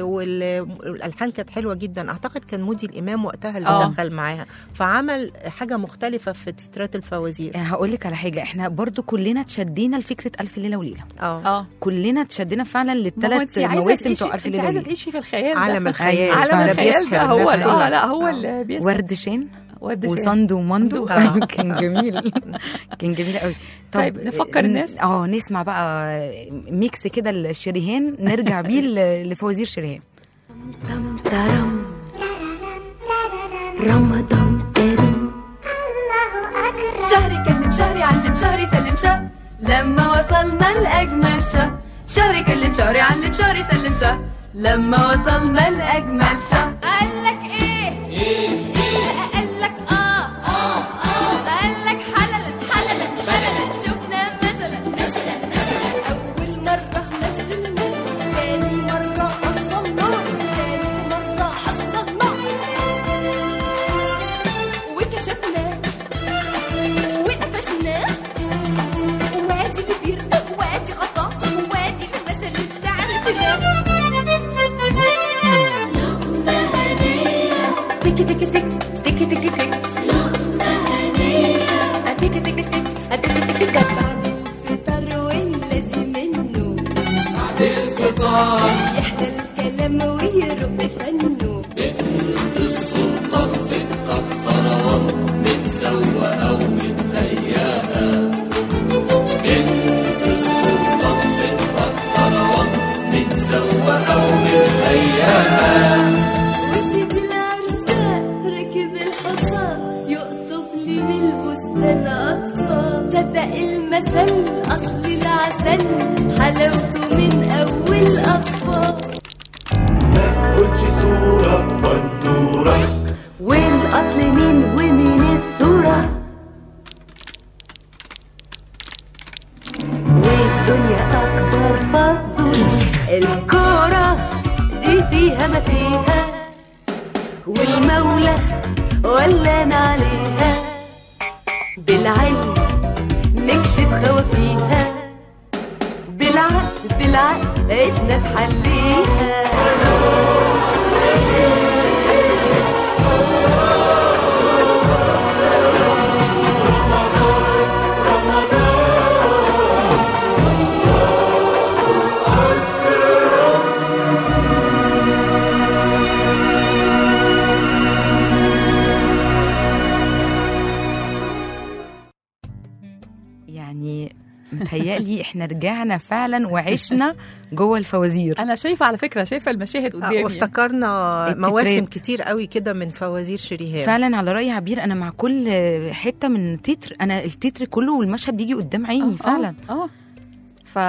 والالحان كانت حلوه جدا. اعتقد كان مودي الامام وقتها اللي أوه. دخل معاها، فعمل حاجه مختلفه في تترات الفوازير. هقول لك على حاجه، احنا برضو كلنا تشدينا لفكره الف ليله وليله. اه كلنا تشدينا فعلا للثلاث مواسم بتوع الف ليله وليله. انت عايزه تعيشي في الخيال، عالم الخيال. عالم الخيال ده هو اه لا هو اللي بيسحب. وردشان وردشان وساندو وماندو. كان جميل كان جميل قوي. طيب نفكر الناس اه نسمع بقى ميكس كده الشريهان نرجع بيه لفوازير شريهان. رمضان كريم شهري كلم شهري علم شهري سلم شهر لما وصلنا لأجمل شهر. شهري كلم شهري علم شهري سلم شهر لما وصلنا لأجمل شهر. قالك ايه ايه ايه قالك اه اه اه قالك حللت حللت حللت شفنا مثلا مثلا مثلا أول مرة نزلنا تاني مرة حصلنا تالت مرة حصلنا وكشفنا وقفشنا وادي كبير وادي خطأ وادي المثل اللي عرفناه. لما فيها والمولى ولانا عليها بالعلم نكشف خوافيها بالعقل بالعقل ايدنا تحليها متهيألي احنا رجعنا فعلا وعشنا جوه الفوازير. انا شايفه على فكره شايفه المشاهد قدامي وافتكرنا مواسم كتير قوي كده من فوازير شريهان. فعلا على رأي عبير انا مع كل حته من تتر، انا التتر كله والمشهد بيجي قدام عيني. آه فعلا اه, آه. ف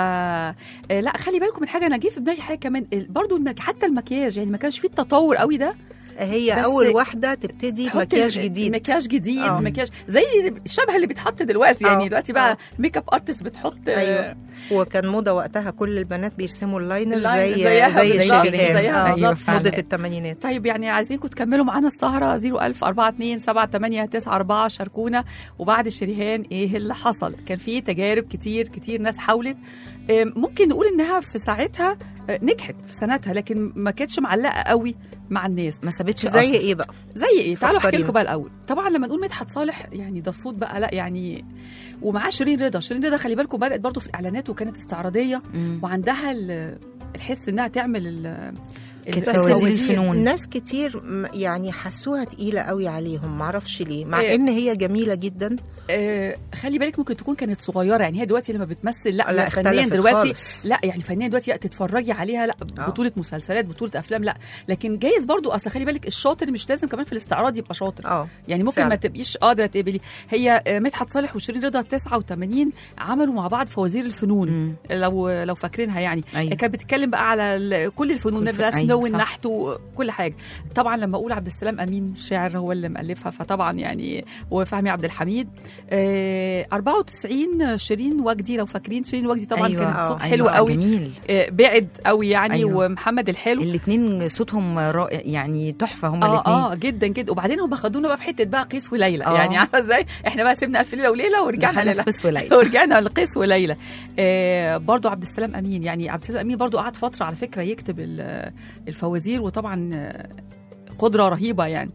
لا خلي بالكم من حاجه، انا جه في دماغي حاجه كمان برضو المك... حتى المكياج يعني ما كانش فيه التطور قوي ده. هي اول واحده تبتدي مكياج جديد مكياج جديد أوه. مكياج زي الشبه اللي بيتحط دلوقتي يعني أوه. دلوقتي بقى ميك اب ارتست بتحط. ايوه وكان موضه وقتها كل البنات بيرسموا اللاينر زي زي الشريهان زيها ايوه موضه الثمانينات. طيب يعني عايزينكم تكملوا معانا السهره صفر ألف أربعة اتنين سبعة تمانية تسعة أربعة شاركونا. وبعد الشريهان ايه اللي حصل؟ كان في تجارب كتير كتير ناس حاولت، ممكن نقول انها في ساعتها نجحت في سنتها لكن ما كانتش معلقه قوي مع الناس، ما سابتش زي أصل. ايه بقى زي ايه تعالوا احكي لكم بقى الاول. طبعا لما نقول مدحت صالح يعني ده الصوت بقى لا يعني، ومعاه شيرين رضا. شيرين رضا خلي بالكم بدات برضو في الاعلانات وكانت استعراضيه مم. وعندها الحس انها تعمل فوازير الفنون. ناس كتير يعني حسوها تقيله قوي عليهم معرفش ليه، مع إيه؟ ان هي جميله جدا. آه خلي بالك ممكن تكون كانت صغيره يعني، هي دلوقتي لما بتمثل لا, لا فنيا دلوقتي خالص. لا يعني فنيا دلوقتي تتفرجي عليها لا بطوله أوه. مسلسلات بطوله افلام لا، لكن جايز برضو اصل خلي بالك الشاطر مش لازم كمان في الاستعراض يبقى شاطر أوه. يعني ممكن فعلا. ما تبقيش قادره تقبلي. هي مدحت صالح وشيرين رضا تسعة وثمانين عملوا مع بعض فوازير الفنون مم. لو لو فاكرينها يعني. أيوه. كانت بتتكلم بقى على كل الفنون الرسم أيوه والنحت وكل حاجه. طبعا لما اقول عبد السلام امين الشاعر هو اللي مؤلفها فطبعا يعني وفهمي عبد الحميد. آه أربعة وتسعين شيرين وجدي لو فاكرين شيرين وجدي طبعا أيوة كانت صوت أيوة حلو أيوة قوي جميل. آه بعد قوي يعني أيوة. ومحمد الحلو الاثنين صوتهم رائع يعني تحفه هم آه الاثنين اه جدا جدا. وبعدين هم خدونا بقى في حته بقى قيس وليلى آه. يعني عارفه ازاي احنا بقى سيبنا الف ليله وليله ورجعنا لقيس وليلى ورجعنا لقيس وليلى. آه برضو عبد السلام امين يعني عبد السلام امين برضو قعد فتره على فكره يكتب الفوازير وطبعا قدره رهيبه يعني.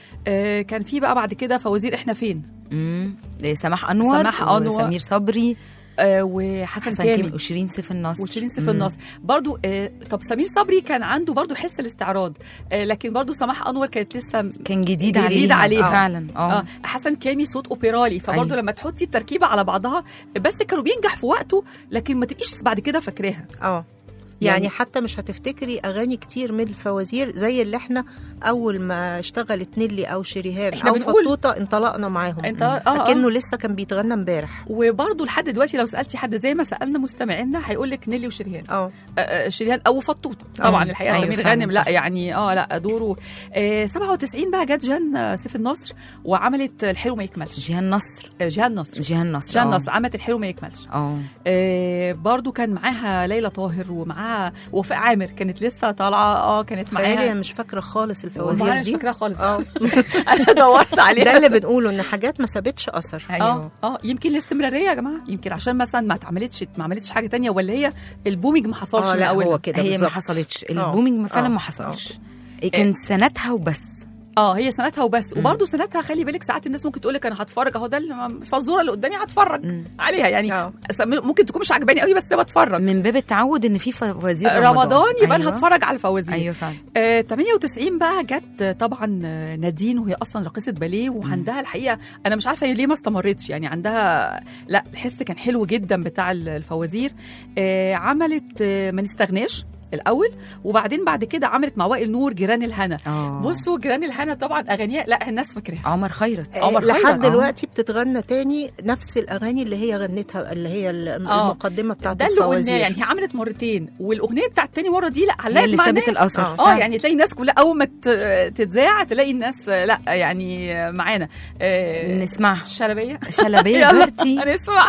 آه كان في بقى بعد كده فوازير احنا فين امم سماح انور سماح انور وسمير صبري آه وحسن حسن كامي وشيرين سيف النصر وشيرين سيف النصر برضو. آه طب سمير صبري كان عنده برضو حس الاستعراض آه لكن برضو سماح انور كانت لسه كان جديد عليه جديد عليه فعلا اه آه. حسن كامي صوت اوبرالي فبرضو أيوه. لما تحطي التركيبه على بعضها بس كانوا بينجح في وقته لكن ما تبقيش بعد كده فاكراها اه يعني, يعني حتى مش هتفتكري اغاني كتير من الفوازير زي اللي احنا اول ما اشتغلت نيلي او شريهان او فطوطه انطلقنا معاهم انت اه لكنه لسه كان بيتغنى امبارح. وبرده لحد دلوقتي لو سالتي حد زي ما سالنا مستمعينا هيقول لك نيلي وشريهان اه شريهان او فطوطه طبعا أوه. الحقيقه أيوة سمير غانم لا يعني اه لا دوره. آه سبعة وتسعين بقى جت جان سيف النصر وعملت الحلو ما يكملش. جيهان نصر آه جيهان نصر جيهان نصر جيهان نصر عملت الحلو ما يكملش. اه, آه برده كان معاها ليلى طاهر ومعاها وفاء عامر كانت لسه طالعه اه كانت معاها. انا مش فاكره خالص الفوازير دي مش فاكره خالص اه انا دورت عليها ده اللي بنقوله ان حاجات ما سابتش اثر. اه اه يمكن الاستمراريه يا جماعه يمكن عشان مثلا ما اتعملتش ما عملتش حاجه تانية ولا هي البومينج ما حصلش من الاول هو كده هي بالزبط. ما حصلتش البومينج فعلا ما حصلش كان سنتها وبس اه هي سنتها وبس. وبرده سنتها خلي بالك ساعات الناس ممكن تقول لك انا هتفرج اهو ده الفزوره اللي قدامي هتفرج مم. عليها يعني أوه. ممكن تكون مش عجباني قوي بس بتفرج من باب التعود ان في فوازير رمضان, رمضان يبقى أيوة. انا هتفرج على الفوازير. ايوه فعلا. آه ثمانية وتسعين بقى جت طبعا نادين وهي اصلا راقصه باليه وعندها الحقيقه انا مش عارفه ليه ما استمرتش يعني عندها لا الحس كان حلو جدا بتاع الفوازير. آه عملت آه ما نستغناش الاول وبعدين بعد كده عملت مع وائل نور جيران الهنا. أوه. بصوا جيران الهنا طبعا اغانيها لا الناس فاكراها. عمر خيرت عمر خيرت لحد دلوقتي بتتغنى تاني نفس الاغاني اللي هي غنتها اللي هي المقدمه بتاعت الفوازير يعني هي عملت مرتين والاغنيه بتاعت تاني مره دي لا علقت مع ثابت الاثر اه يعني تلاقي الناس كلها اول ما تتذاع تلاقي الناس لا يعني معانا آه نسمع شلبيه شلبيه بارتي هنسمع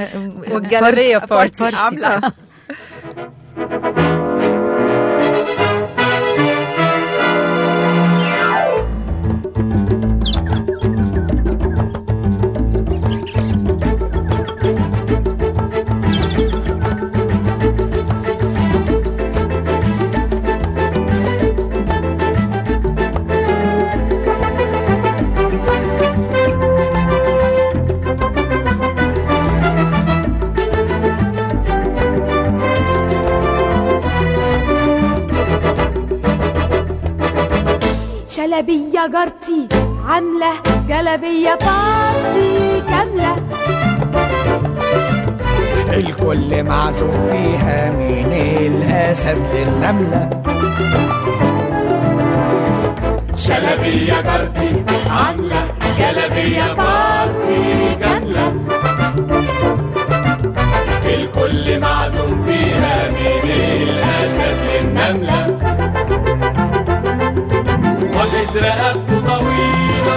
والجاليريه بارتي, بارتي. عامله شلبية جارتي عاملة جلبية بارتي كاملة، الكل معزوم فيها من الأسد للنملة. شلبية جارتي عاملة جلبية بارتي كاملة، الكل معزوم فيها من الأسد للنملة، واحد رقبته طويلة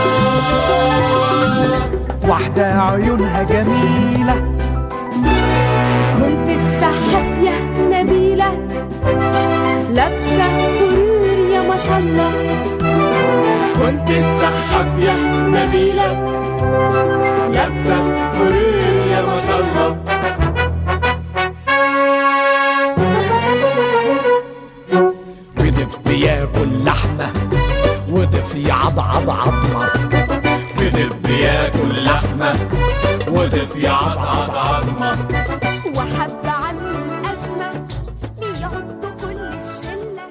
واحدة عيونها جميلة، كنت السحف يا نبيلة لابسة فرور يا ما شاء الله، كنت السحف يا نبيلة لابسة فرور يا ما شاء الله. فضف بياكل لحمة وضف يعضعض عظمة، فضف بياكل لحمة وضف يعضعض عظمة، وحب عن الأزمة بيعض كل الشلة.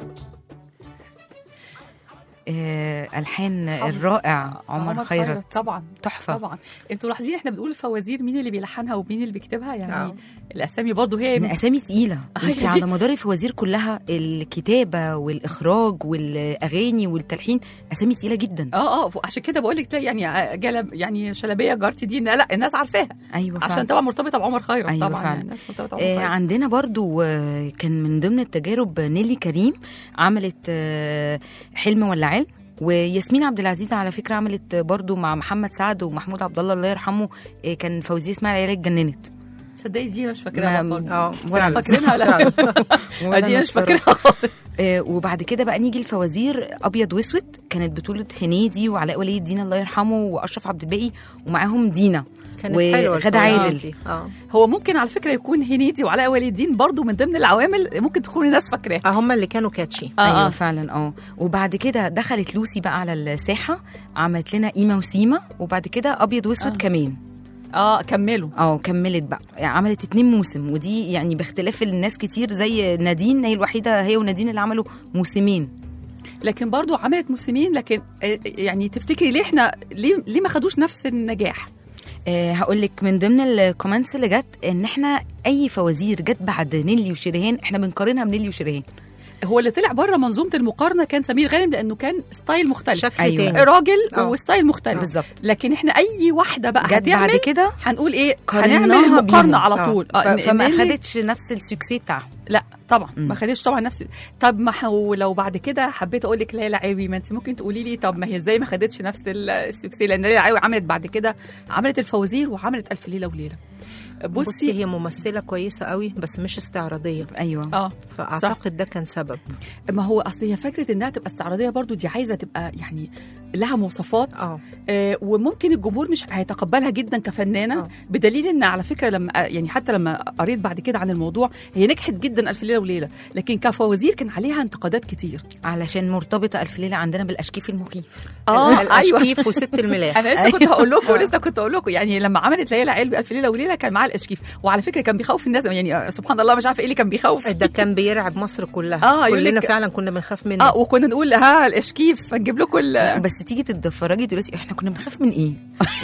آه، الحان الرائع عمر, عمر خيرت. خيرت طبعا تحفه. طبعا انتوا لاحظين احنا بنقول الفوازير مين اللي بيلحنها ومين اللي بيكتبها يعني. أوه. الاسامي برضو هي اسامي تقيله. انت على مدار الفوازير كلها الكتابه والاخراج والاغاني والتلحين اسامي تقيله جدا. اه اه عشان كده بقول لك يعني جلب يعني شلبيه جارتي دي لا الناس عارفاها. ايوه فعلا. عشان طبعا مرتبطه بعمر خيرت. أيوة طبعا فعلا. الناس مرتبطه بعمر آه خيرت. عندنا برضو آه كان من ضمن التجارب نيلي كريم عملت آه حلم ولا علم، وياسمين عبد العزيز على فكره عملت برضو مع محمد سعد ومحمود عبد الله الله يرحمه كان فوزيه اسمها العيله اتجننت. تصدقي دي مش فاكراها خالص. اه ولا فاكرينها ولا دي مش فاكراها خالص. وبعد كده بقى نيجي الفوازير ابيض واسود، كانت بطوله هنيدي وعلاء ولي الدين الله يرحمه واشرف عبد الباقي ومعاهم دينا وغادة عادل. اه هو ممكن على فكره يكون هنيدي وعلاء ولي الدين برضو من ضمن العوامل ممكن تكون الناس فاكراها. اه هم اللي كانوا كاتشي. آه ايوه آه. فعلا. اه وبعد كده دخلت لوسي بقى على الساحه، عملت لنا قيمه وسيمه، وبعد كده ابيض واسود آه. كمان. اه كملوا اه كملت بقى يعني عملت اتنين موسم، ودي يعني باختلاف الناس كتير زي نادين، هي الوحيده هي ونادين اللي عملوا موسمين، لكن برضو عملت موسمين. لكن يعني تفتكري ليه احنا ليه ليه ما خدوش نفس النجاح؟ أه هقول لك من ضمن الكومنتس اللي جت ان احنا اي فوازير جت بعد نيلي وشريهان احنا بنقارنها بنيلي وشريهان. هو اللي طلع بره منظومه المقارنه كان سمير غانم لانه كان ستايل مختلف، شكل أيوة. تاني راجل أوه. وستايل مختلف بالظبط. لكن احنا اي واحده بقى جت بعد كده هنقول ايه هنعمل مقارنه على طول. آه. فما خدتش نفس السكسي بتاعها. لا طبعا م. ما خدتش طبعا نفس. طب ما هو لو بعد كده حبيت اقول لك ليلى علوي، ما انت ممكن تقولي لي طب ما هي ازاي ما خدتش نفس السكسي؟ لان ليلى علوي عملت بعد كده عملت الفوازير وعملت الف ليله وليله. بصي, بصي هي ممثله كويسه قوي بس مش استعراضيه. ايوه اه فاعتقد صح. ده كان سبب. ما هو اصل هي فكره انها تبقى استعراضيه برضو دي عايزه تبقى يعني لها مواصفات اه آه وممكن الجمهور مش هيتقبلها جدا كفنانه. أوه. بدليل ان على فكره لما يعني حتى لما قريت بعد كده عن الموضوع هي نجحت جدا الف ليله وليله، لكن كفوازير كان عليها انتقادات كتير علشان مرتبطه الف ليله عندنا بالاشكيف المخيف. اه الاشكيف أيوة. وست الملاح. انا لسه كنت هقول لكم لسه كنت هقول لكم يعني لما عملت ليلى علوي الف ليله وليله كان معاها الاشكيف، وعلى فكره كان بيخوف الناس يعني سبحان الله مش عارفه ايه اللي كان بيخوف. ده كان بيرعب مصر كلها. آه كلنا فعلا كنا بنخاف منه. اه وكنا نقول ها الاشكيف هنجيب لكم بس تيجي تتفرجي دلوقتي احنا كنا بنخاف من ايه؟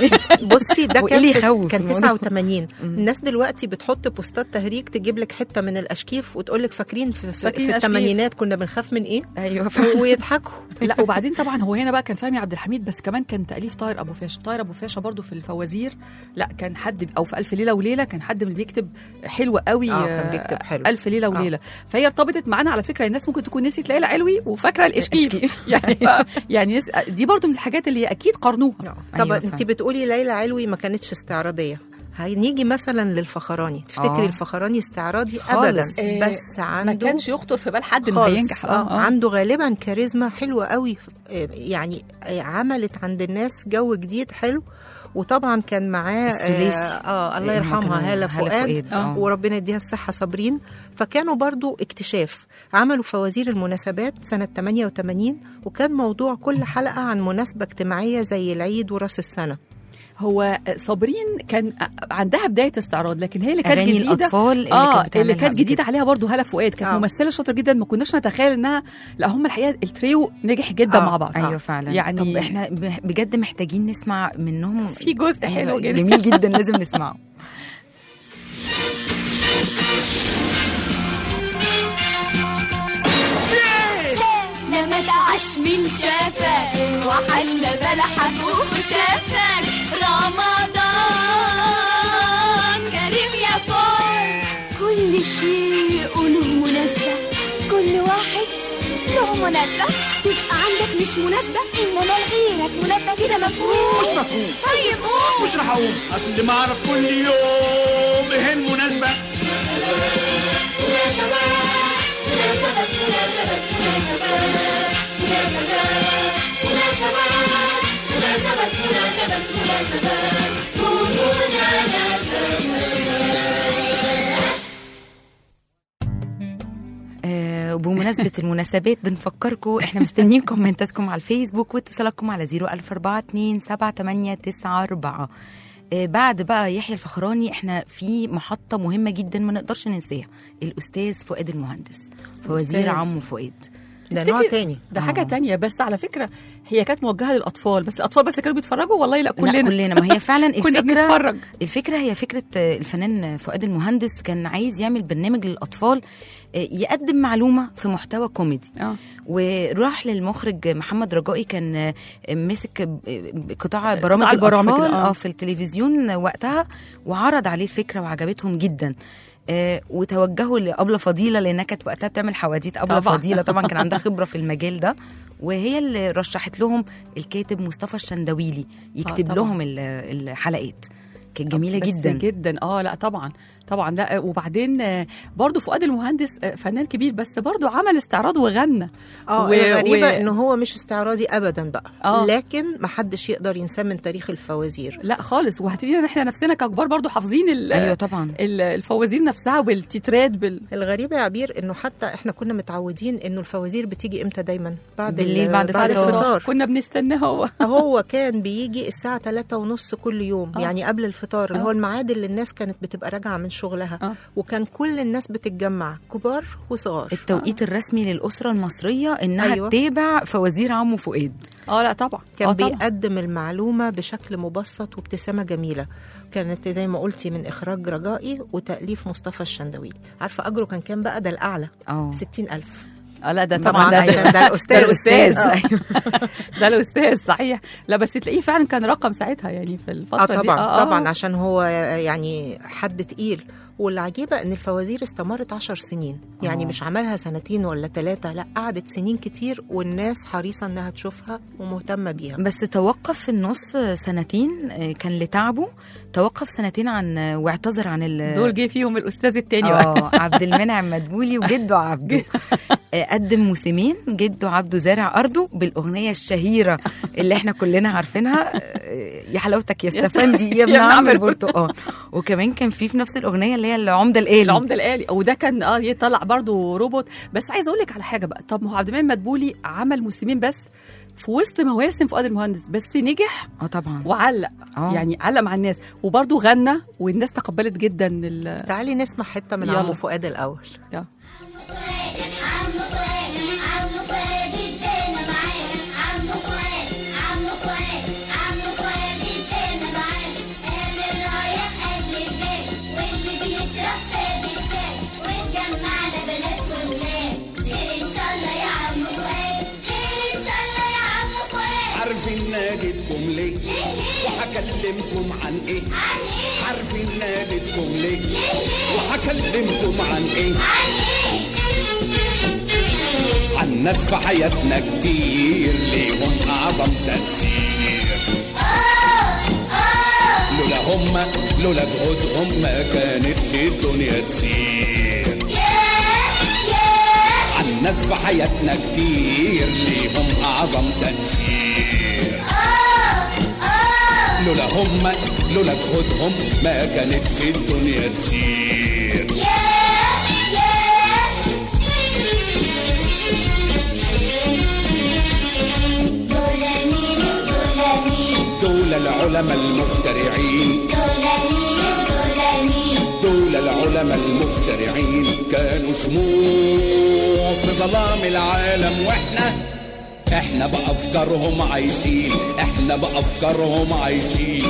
بصي ده كان يخوف كان تسعة وثمانين. الناس دلوقتي بتحط بوستات تهريج تجيب لك حته من الاشكيف وتقول لك فاكرين في, في, في الثمانينات كنا بنخاف من ايه؟ ايوه ويضحكوا. لا وبعدين طبعا هو هنا بقى كان فهمي عبد الحميد، بس كمان كان تاليف طاهر ابو فاشا. طاهر ابو فاشا برضو في الفوازير لا كان حد، او في الف ليله وليله كان حد من بيكتب حلو قوي. اه كان بيكتب حلو الف ليله وليله. آه. فهي ارتبطت معانا على فكره. الناس ممكن تكون نسيت ليلى علوي وفاكره الاشكيف يعني يعني دي برضو من الحاجات اللي اكيد قارنوها. طب أيوة انت بتقولي ليلى علوي ما كانتش استعراضيه، هنيجي مثلا للفخراني. تفتكري آه. الفخراني استعراضي؟ ابدا. آه بس عنده ما كانش يخطر في بال حد انه هينجح. آه. آه. عنده غالبا كاريزما حلوه قوي، يعني عملت عند الناس جو جديد حلو. وطبعا كان معاه آه, اه الله يرحمها هالة فؤاد آه. وربنا يديها الصحه صابرين. فكانوا برضو اكتشاف. عملوا فوازير المناسبات سنه ثمانية وثمانين، وكان موضوع كل حلقه عن مناسبه اجتماعيه زي العيد وراس السنه. هو صابرين كان عندها بدايه استعراض، لكن هي اللي كانت أغاني جديده الأطفال اللي اه كانت بتعملها اللي كانت قبل جديده كده. عليها برضو هالة فؤاد، كانت آه. ممثله شاطره جدا، ما كناش نتخيل انها، لا هم الحقيقه التريو نجح جدا آه. مع بعض. ايوه فعلا. يعني طب احنا ب- بجد محتاجين نسمع منهم في جزء أيوة، حلو جدا جميل جدا لازم نسمعه. لما تعش من شافك وحشنا بلحك وشافك رمضان كريم يا فول. كل شيء له مناسبة، كل واحد له مناسبة. تبقى عندك مش مناسبة إنما لغيرك مناسبة كده مفهوم. مش مفهوم. طيب قول. مش راح اقوم قبل ما اعرف كل يوم ايه المناسبة. آه، بمناسبة المناسبات بنفكركم احنا مستنيين كومنتاتكم على الفيسبوك واتصالاتكم على صفر ألف أربعة اتنين سبعة تمانية تسعة أربعة. آه، بعد بقى يحيى الفخراني احنا في محطة مهمة جدا ما نقدرش ننساها، الأستاذ فؤاد المهندس، فوزير أستاذ. عمو فؤاد. ده نوع تفتكر- تاني. ده حاجه تانية، بس على فكره هي كانت موجهه للاطفال، بس الاطفال بس كانوا بيتفرجوا والله لا كلنا لا كلنا، ما هي فعلا كنا الفكرة بنتفرج. الفكرة هي فكرة آه، الفنان فؤاد المهندس كان عايز يعمل برنامج للأطفال آه، يقدم معلومة في محتوى كوميدي. اه وراح للمخرج محمد رجائي، كان آه، مسك ب- قطاع برامج قطاع البرامج الأطفال آه. اه في التلفزيون وقتها، وعرض عليه الفكرة وعجبتهم جدا. آه، وتوجهوا لأبلة فضيلة لأنها كانت وقتها بتعمل حواديت. أبلة طبعاً. فضيلة طبعا كان عندها خبرة في المجال ده، وهي اللي رشحت لهم الكاتب مصطفى الشندويلي يكتب طبعاً. لهم ال- الحلقات. كانت جميلة بس جدا جدا اه لا طبعا طبعا لا. وبعدين آه، برضو فؤاد المهندس آه، فنان كبير، بس برضو عمل استعراض وغنى. اه و- الغريبه و- ان هو مش استعراضي ابدا بقى. آه. لكن ما حدش يقدر ينساه من تاريخ الفوازير. لا خالص، وهتدينا احنا نفسنا ككبار برضو حافظين ال- ايوه طبعا ال- الفوازير نفسها والتترات بال... الغريبه يا عبير انه حتى احنا كنا متعودين انه الفوازير بتيجي امتى دايما بعد بالليل ال- بعد بعد الفطار. الفطار. كنا بنستناه هو هو كان بيجي الساعة ثلاثة ونص كل يوم. آه. يعني قبل الفطار اللي آه. هو الميعاد اللي الناس كانت بتبقى راجعة من شغلها. آه. وكان كل الناس بتتجمع كبار وصغار. التوقيت الرسمي للأسرة المصرية إنها أيوة. تتابع فوازير عمو فؤاد. اه لا طبعا كان آه طبعا. بيقدم المعلومة بشكل مبسط وابتسامة جميلة. كانت زي ما قلتي من إخراج رجائي وتأليف مصطفى الشندويلي. عارفة أجره كان كام بقى؟ ده الأعلى اه ستين ألف. اه لا ده طبعاً طبعا ده عشان ده الأستاذ. ده الأستاذ آه. أيوة. ده الأستاذ صحيح. لا بس تلاقيه فعلا كان رقم ساعتها يعني في الفترة اه دي. طبعا آه آه. طبعا عشان هو يعني حد تقيل. والعجيبة ان الفوازير استمرت عشر سنين. يعني آه. مش عملها سنتين ولا ثلاثة، لا قعدت سنين كتير والناس حريصة انها تشوفها ومهتمة بيها. بس توقف في النص سنتين آه، كان لتعبه، توقف سنتين عن واعتذر عن ال دول جه فيهم الأستاذ التاني بقى. اه عبد المنعم مدبولي وجده عبده. آه، قدم موسمين، جده عبده زارع أرضه بالأغنية الشهيرة اللي احنا كلنا عارفينها، آه، يا حلاوتك يا استفندي يا ابن عم البرتقال. وكمان كان في في نفس الأغنية اللي هي العمدة الآلي. العمدة الآلي، وده كان اه يطلع برضو روبوت. بس عايز اقول لك على حاجه بقى، طب ما هو عبد المنعم مدبولي عمل موسمين بس في وسط مواسم فؤاد المهندس، بس نجح اه طبعا وعلق. آه. يعني علق مع الناس وبرضو غنى والناس تقبلت جدا ال... تعالي نسمع حتة من يلا. عمو فؤاد الأول. يلا. عارفين ناديتكم ليه وهكلمكم عن ايه؟ عارفين ناديتكم ليه وهكلمكم عن ايه؟ عن ناس في حياتنا كتير ليهم اعظم تأثير. لولا هم لولا جهودهم ما كانتش الدنيا تسير. عن ناس في حياتنا كتير ليهم اعظم تأثير. لولا هم لولا جهودهم ما كانتش الدنيا تسير. دول العلماء المخترعين دول العلماء المخترعين كانوا شموع في ظلام العالم، واحنا احنا بأفكارهم عايشين، احنا بأفكارهم عايشين.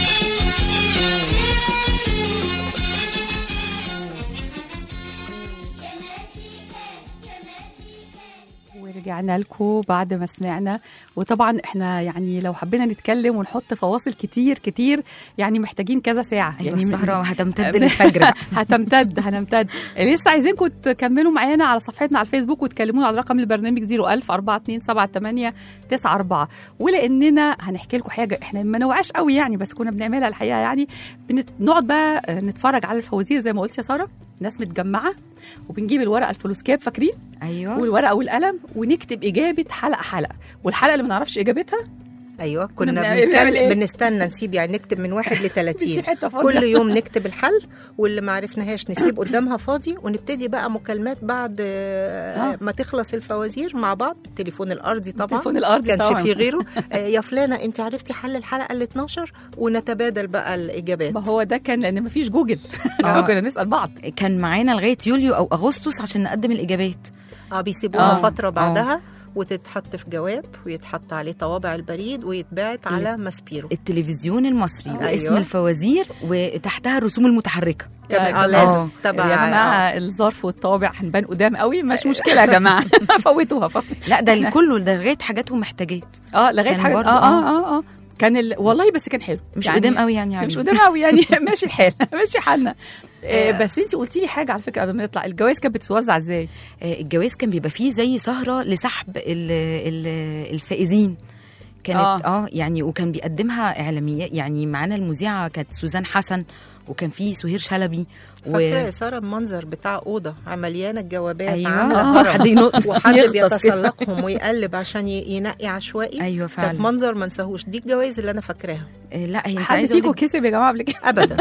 ورجعنا لكم بعد ما سمعنا. وطبعا احنا يعني لو حبينا نتكلم ونحط فواصل كتير كتير يعني محتاجين كذا ساعة. يعني يعني السهرة هتمتد للفجر. هتمتد هنمتد. لسه عايزينكم تكملوا معانا على صفحتنا على الفيسبوك وتكلمونا على رقم البرنامج صفر ألف أربعة اتنين سبعة تمانية تسعة أربعة. ولأننا هنحكي لكم حاجة احنا ما نوعاش قوي يعني، بس كنا بنعملها الحقيقة يعني. بنقعد بقى نتفرج على الفوازير زي ما قلت يا سارة، ناس متجمعة وبنجيب الورقة الفلوسكاب فاكرين؟ ايوه، والورقة والقلم ونكتب إجابة حلقة حلقة، والحلقة اللي ما نعرفش إجابتها ايوه كنا بنعمل بنتكلم إيه؟ بنستنى نسيب يعني نكتب من واحد لثلاثين بنسيب حتة فاضية. كل يوم نكتب الحل، واللي ما عرفناهاش نسيب قدامها فاضي، ونبتدي بقى مكالمات بعد آه. ما تخلص الفوازير مع بعض بالتليفون الارضي طبعا، التليفون الارضي كانش طبعا في غيره. آه يا فلانه انت عرفتي حل الحلقه ال اتناشر، ونتبادل بقى الاجابات. ما هو ده كان لان ما فيش جوجل. آه. كنا نسال بعض. كان معانا لغايه يوليو او اغسطس عشان نقدم الاجابات. اه بيسيبوها آه. فتره بعدها آه. وتتحط في جواب ويتحط عليه طوابع البريد ويتبعت على ماسبيرو التلفزيون المصري أيوة. واسم الفوازير وتحتها الرسوم المتحركه. اه لازم تبع يا جماعه الظرف والطابع هنبان قدام قوي، مش مشكله يا جماعه. فوتوها فوت. لا ده كله ده لغايه حاجات ومحتاجات. اه لغايه حاجات اه اه اه, آه. كان ال... والله بس كان حلو، مش يعني قدام قوي يعني, يعني مش قدام قوي يعني. ماشي الحال ماشي حالنا. آه بس انت قلتي لي حاجه على فكره قبل ما نطلع، الجوائز كانت بتتوزع ازاي؟ آه الجوائز كان بيبقى فيه زي سهره لسحب ال ال الفائزين كانت اه, آه يعني، وكان بيقدمها اعلاميات يعني. معانا المذيعه كانت سوزان حسن، وكان في سهير شلبي. فاكره يا ساره المنظر بتاع اوضه مليانه الجوابات، أيوة. عامله حد ينط وحد بيتسلقهم ويقلب عشان ينقي عشوائي. ايوه فعلا كانت منظر ما نساهوش. دي الجوائز اللي انا فاكراها. إيه لا هي حد فيكم كسب يا جماعه قبل كده؟ ابدا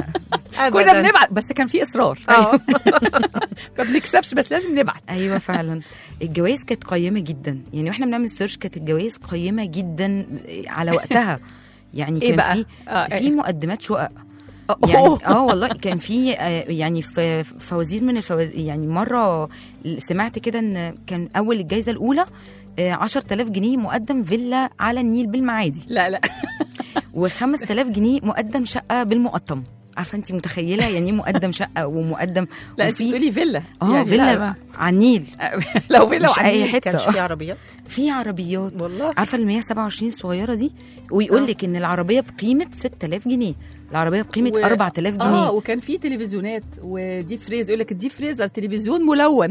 كنا بنبعت بس كان في اصرار. اه ما بنكسبش بس لازم نبعت. ايوه فعلا الجوائز كانت قيمه جدا يعني، واحنا بنعمل سيرش كانت الجوائز قيمه جدا على وقتها يعني. كان إيه في آه في إيه؟ مقدمات شقق يعني. اه والله كان في يعني في فوازير من الفوازير يعني. مره سمعت كده ان كان اول الجائزه الاولى عشرة آلاف جنيه مقدم فيلا على النيل بالمعادي. لا لا وخمس تلاف جنيه مقدم شقه بالمقطم. عارفه انت متخيله يعني مقدم شقه ومقدم. لا انت بتقولي فيلا اه يعني فيلا على النيل. لو فيلا مش اي حته. كانش في عربيات؟ في عربيات والله. عارفه ال مية وسبعة وعشرين الصغيره دي، ويقول لك ان العربيه بقيمه ستة آلاف جنيه، العربيه بقيمه و... أربعة آلاف جنيه. اه وكان في تلفزيونات وديب فريز، يقول لك الديب فريزر تلفزيون ملون.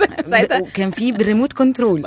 وكان في بالريموت كنترول.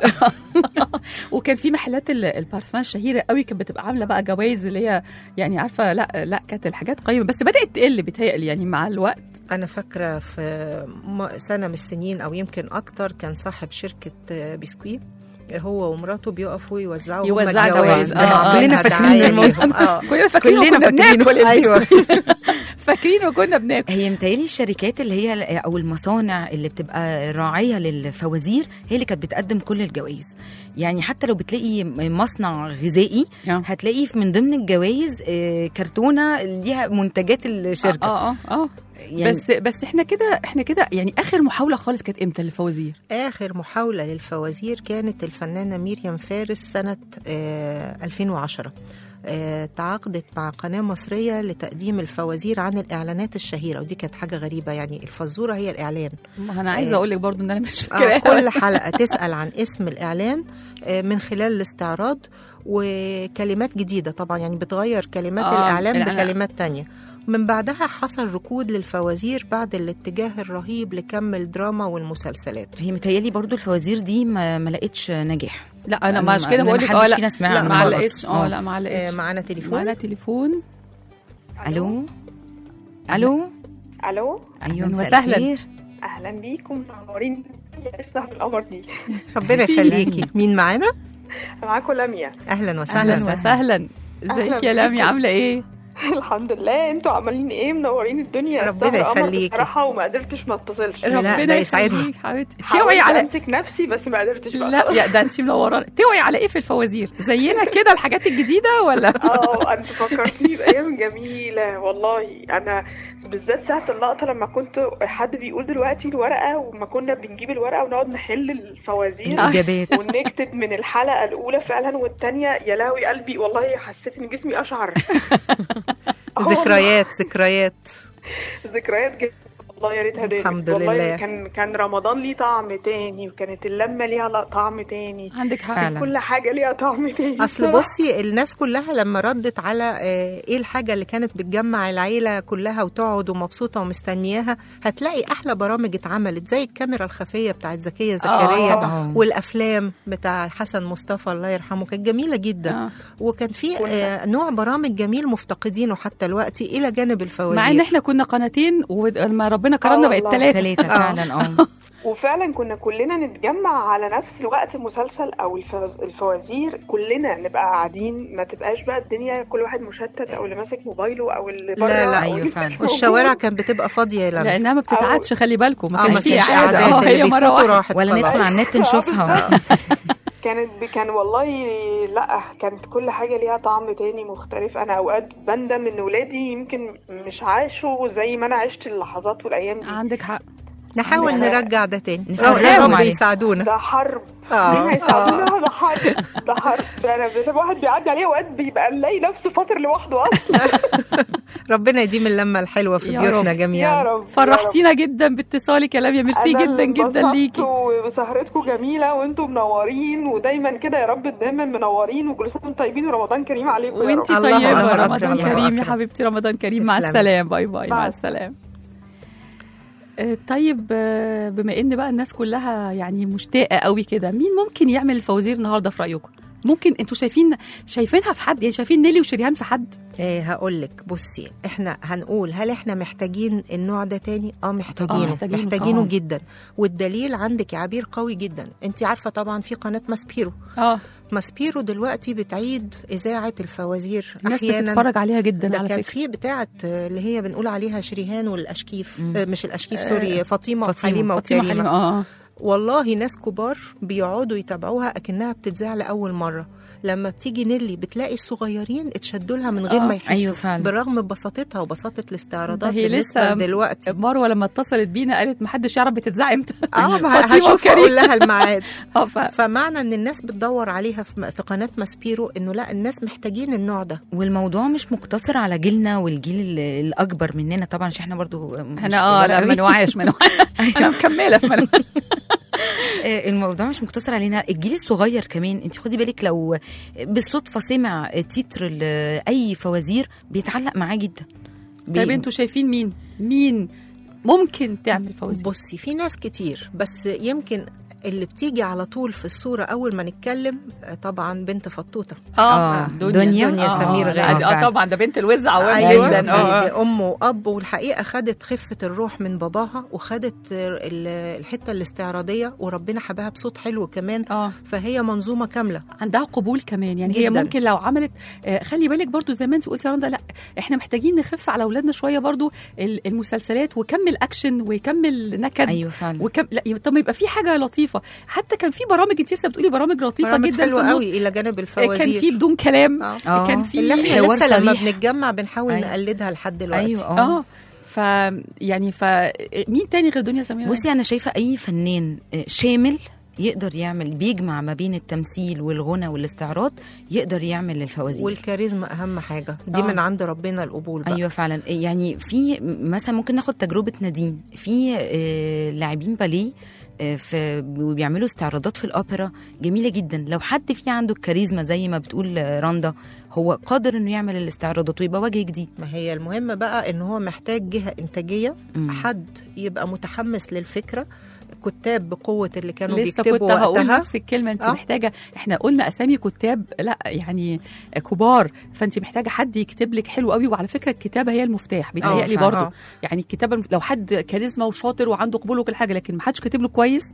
وكان في محلات البارفان الشهيره قوي كانت بتبقى عامله بقى جوائز اللي هي يعني عارفه. لا لا كانت الحاجات قيمه بس بدات تقل بتهيألي يعني مع الوقت. انا فاكره في سنه من السنين او يمكن اكتر كان صاحب شركه بسكويت هو ومراته بيقفوا يوزعوا يوزعوا جوائز. آه كلنا فاكرين الموضوع. كلنا فاكرين كنا بناكل. ايوه فاكرين وكنا بناكل. هي متهيألي الشركات اللي هي او المصانع اللي بتبقى راعيه للفوازير هي اللي كانت بتقدم كل الجوائز يعني. حتى لو بتلاقي مصنع غذائي هتلاقي من ضمن الجوائز كرتونه ليها منتجات الشركه. اه اه اه يعني بس بس احنا كده احنا كده يعني. اخر محاوله خالص كانت امتى للفوازير؟ اخر محاوله للفوازير كانت الفنانه مريم فارس سنه آه ألفين وعشرة. آه تعاقدت مع قناه مصريه لتقديم الفوازير عن الاعلانات الشهيره، ودي كانت حاجه غريبه يعني. الفزوره هي الاعلان. ما انا عايزه آه اقول لك برضو ان انا مش فاكره. آه كل حلقه تسال عن اسم الاعلان آه من خلال الاستعراض وكلمات جديده طبعا يعني. بتغير كلمات آه الاعلان الإعلان. بكلمات تانية. من بعدها حصل ركود للفوازير بعد الاتجاه الرهيب لكم الدراما والمسلسلات. هي متهيألي برضو الفوازير دي ما, ما لقتش نجاح. لا انا مش كده بقول لك. اه لا لا ما لقيتش. اه لا ما لقيتش. آه معانا تليفون. معانا تليفون. الو الو الو ايوه وسهلا. اهلا بيكم منورين لسه القمر دي. ربنا يخليكي. مين معانا؟ معاكم لميا. اهلا وسهلا. اهلا وسهلا. ازيك يا لميا عامله ايه؟ الحمد لله. انتوا عاملين ايه؟ منورين الدنيا. ربنا السهرة قمر يخليكي. بصراحه وما قدرتش ما اتصلش. ربنا يسعدك حبيبتي. توعي على امسك نفسي بس ما قدرتش بقى. لا يا ده انت منورانا. توعي على ايه في الفوازير زينا كده الحاجات الجديده ولا؟ اه انت فكرتني بايام جميله والله. انا بالذات ساعه اللقطه لما كنت حد بيقول دلوقتي الورقه، وما كنا بنجيب الورقه ونقعد نحل الفوازير الإجابات. ونكتب من الحلقه الاولى فعلا والثانيه. يا لهوي قلبي والله حسيت ان جسمي اشعر. ذكريات ذكريات ذكريات جدا والله. يا ريتها دامت. الحمد والله لله. كان كان رمضان ليه طعم تاني، وكانت اللمه ليها طعم تاني. عندك حق كان كل حاجه ليها طعم تاني. اصل بصي الناس كلها لما ردت على آه، ايه الحاجه اللي كانت بتجمع العيله كلها وتقعد ومبسوطه ومستنياها، هتلاقي احلى برامج اتعملت زي الكاميرا الخفيه بتاعت زكيه زكريا آه. والافلام بتاع حسن مصطفى الله يرحمه كانت جميله جدا. آه. وكان في آه، نوع برامج جميل مفتقدينه حتى دلوقتي الى جانب الفوازير، مع ان احنا كنا قناتين ولما ربنا كرمنا بقت ثلاثه ثلاثه فعلا. اه وفعلا كنا كلنا نتجمع على نفس الوقت مسلسل او الفوز... الفوازير، كلنا نبقى قاعدين، ما تبقاش بقى الدنيا كل واحد مشتت او اللي ماسك موبايله او اللي بره. لا لا أو ايوه فعلا. والشوارع كانت بتبقى فاضيه لما لانها ما بتتعادش. خلي بالكم ما آه، كانش ما في فيش قعده. قعدات، اه اللي هي مره بيفوتوا واحده راحت ولا خلاص. ندخل على النت نشوفها. كانت كان والله لا كانت كل حاجه ليها طعم تاني مختلف. انا اوقات بندم ان ولادي يمكن مش عاشوا زي ما انا عشت اللحظات والايام دي. عندك حق. نحاول أنا- نرجع ده تاني. نفرجهم رب عليه. يساعدونا. ده حرب. آه. مين هيساعدونا؟ ده حرب. ده حرب. ده انا الواحد بيعدي عليه اوقات بيبقى نلاقي نفسه فاطر لوحده اصلا. ربنا يديم اللمه الحلوه في يا بيوتنا رب. جميعا. يا رب. فرحتينا جدا باتصالك يا لميا. ميرسي أنا جدا اللي جدا انبسطت ليكي. وسهرتكم جميله وانتم منورين ودايما كده يا رب دايما منورين، وكل سنه وانتم طيبين ورمضان كريم عليكم يا رب. وانتي الله طيبه. أكبر. رمضان الله كريم يا أكبر. حبيبتي. رمضان كريم. مع تسلمي. السلامه. باي باي. مع مع السلامه. آه، طيب آه، بما ان بقى الناس كلها يعني مشتاقه قوي كده، مين ممكن يعمل الفوازير النهارده في رايكم؟ ممكن انتوا شايفين شايفينها في حد؟ يعني شايفين نيلي وشريهان في حد؟ ايه هقول لك بصي، احنا هنقول هل احنا محتاجين النوع ده تاني؟ اه محتاجينه. آه، محتاجينه محتاجينه طبعاً. جدا. والدليل عندك يا عبير قوي جدا. انت عارفه طبعا في قناه ماسبيرو. اه ماسبيرو دلوقتي بتعيد اذاعه الفوازير الناس احيانا. بتتفرج عليها جدا ده على كان فكره. في بتاعه اللي هي بنقول عليها شريهان والاشكيف. مم. آه، مش الاشكيف آه، سوري، فاطمه فاطمة. وحليمه فاطمه وكريمه. حليمه. اه آه. والله ناس كبار بيقعدوا يتابعوها اكنها بتتذاع لاول مره. لما بتيجي نيلي بتلاقي الصغيرين اتشدوا لها من غير آه، ما يحسوا. أيوة فعلا. برغم بساطتها وبساطه الاستعراضات هي بالنسبه لسه دلوقتي. مروه لما اتصلت بينا قالت ما حدش يعرف بتتذاع امتى. اه ما فاطمة هشوف وكريم. اقول لها الميعاد. اه ف... فمعنى ان الناس بتدور عليها في في قناه ماسبيرو انه لا الناس محتاجين النوع ده. والموضوع مش مقتصر على جيلنا والجيل ال- الاكبر مننا طبعا، عشان احنا برضو مش احنا اه لا كبار ما قوي. نوعاش ما نوعاش. انا مكمله في منوعش. آه، الموضوع مش مقتصر علينا، الجيل الصغير كمان. انت خدي بالك لو بالصدفه سمع تتر ل- اي فوازير بيتعلق معاه جدا. طيب انتوا شايفين مين مين ممكن تعمل فوازير؟ بصي في ناس كتير، بس يمكن اللي بتيجي على طول في الصورة أول ما نتكلم آه، طبعا بنت فطوطة. اه دنيا. دنيا آه، سمير لا، غانم. دي- اه طبعا ده بنت الوز عوام أيوة جدا. اه دي أم وأب، والحقيقة خدت خفة الروح من باباها، وخدت ال- الحتة الاستعراضية، وربنا حباها بصوت حلو كمان. اه فهي منظومة كاملة. عندها قبول كمان. يعني هي جداً. ممكن لو عملت آه، خلي بالك برضو زي ما انت قلتي يا رندا، لا احنا محتاجين نخف على اولادنا شويه برضو ال- المسلسلات، وكمل اكشن ويكمل نكد. ايوه فعلا. وكم لا طب ما يبقى في حاجه لطيفه. حتى كان في برامج انت لسه بتقولي برامج لطيفه برامج جدا حلوة في النص. قوي إلى جانب آه، الفوازير. كان في بدون كلام. آه. آه. كان في اللي احنا حوار لسه لما صريح. بنتجمع بنحاول أيوة. نقلدها لحد دلوقتي. ايوه اه اه ف يعني ف مين تاني غير دنيا سمير؟ بصي انا شايفه اي فنان آه، شامل يقدر يعمل، بيجمع ما بين التمثيل والغنى والاستعراض، يقدر يعمل الفوازير. والكاريزما أهم حاجة دي. آه. من عند ربنا القبول بقى. ايوه فعلا. يعني في مثلا ممكن ناخد تجربه نادين في آه، لاعبين باليه آه، في وبيعملوا استعراضات في الاوبرا جميله جدا. لو حد فيه عنده الكاريزما زي ما بتقول آه، رندا، هو قادر انه يعمل الاستعراضات ويبقى وجه جديد. ما هي المهم بقى ان هو محتاج جهة انتاجية. مم. حد يبقى متحمس للفكرة، كتاب بقوة اللي كانوا لسه بيكتبوا كنت هقول وقتها. نفس الكلمه. انت آه. محتاجه، احنا قلنا اسامي كتاب لا يعني كبار، فانت محتاجه حد يكتب لك حلو قوي. وعلى فكره الكتابه هي المفتاح بيتهيألي فعلا. برضه. آه. يعني الكتابه لو حد كاريزما وشاطر وعنده قبول وكل حاجه، لكن ما حدش كاتب له كويس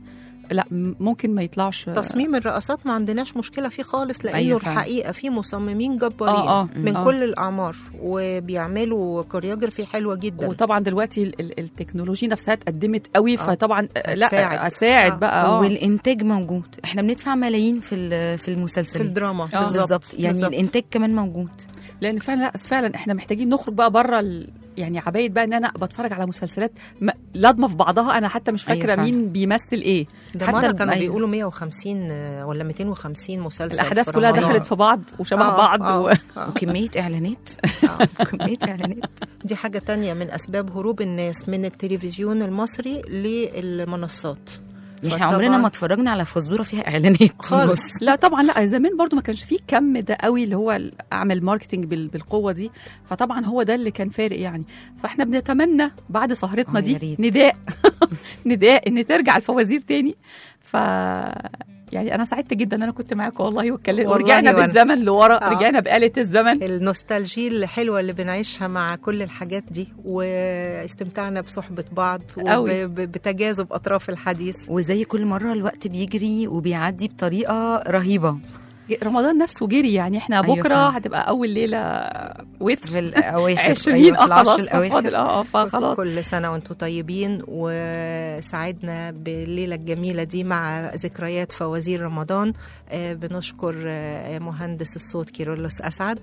لا ممكن ما يطلعش. تصميم الرقصات ما عندناش مشكله فيه خالص، لانه أيوة الحقيقه في مصممين جبارين آه آه من آه. كل الاعمار وبيعملوا كوريوجرافي حلوه جدا. وطبعا دلوقتي ال- ال- التكنولوجيا نفسها اتقدمت قوي، آه. فطبعا لا هتساعد. اساعد آه. بقى آه. والانتاج موجود، احنا بندفع ملايين في ال- في المسلسلات، في الدراما. آه. بالظبط، يعني بالزبط. الانتاج كمان موجود. لان فعلا لا فعلا احنا محتاجين نخرج بقى بره ال... يعني عباية بقى ان انا بتفرج على مسلسلات م... لازمه في بعضها، انا حتى مش فاكره أيوة مين بيمثل ايه. ده حتى مرة كانوا أيوة. بيقولوا مية وخمسين ولا مئتين وخمسين مسلسل، الاحداث كلها دخلت في بعض وشبه آه بعض آه و... آه. وكميه اعلانات كميه اعلانات. دي حاجه تانية من اسباب هروب الناس من التلفزيون المصري للمنصات. احنا عمرنا ما اتفرجنا على فزوره فيها اعلانات خالص. لا طبعا، لا زمان برضو ما كانش فيه كم ده قوي اللي هو اعمل ماركتنج بال... بالقوه دي، فطبعا هو ده اللي كان فارق يعني. فاحنا بنتمنى بعد سهرتنا دي نداء نداء ان ترجع الفوازير تاني. ف يعني انا سعدت جدا ان انا كنت معاكم والله واتكلمنا ورجعنا بالزمن لورا. آه. رجعنا بآلة الزمن، النوستالجي الحلوه اللي بنعيشها مع كل الحاجات دي، واستمتعنا بصحبه بعض وبتجاذب اطراف الحديث. وزي كل مره الوقت بيجري وبيعدي بطريقه رهيبه. رمضان نفسه جري يعني. احنا أيوة بكره فهم. هتبقى اول ليله وتر في الاواخر عشرين. أيوة اه خلاص فاضل اه فخلاص. كل سنه وانتم طيبين، وسعدنا بالليله الجميله دي مع ذكريات فوازير رمضان. آه بنشكر آه مهندس الصوت كيرلس اسعد،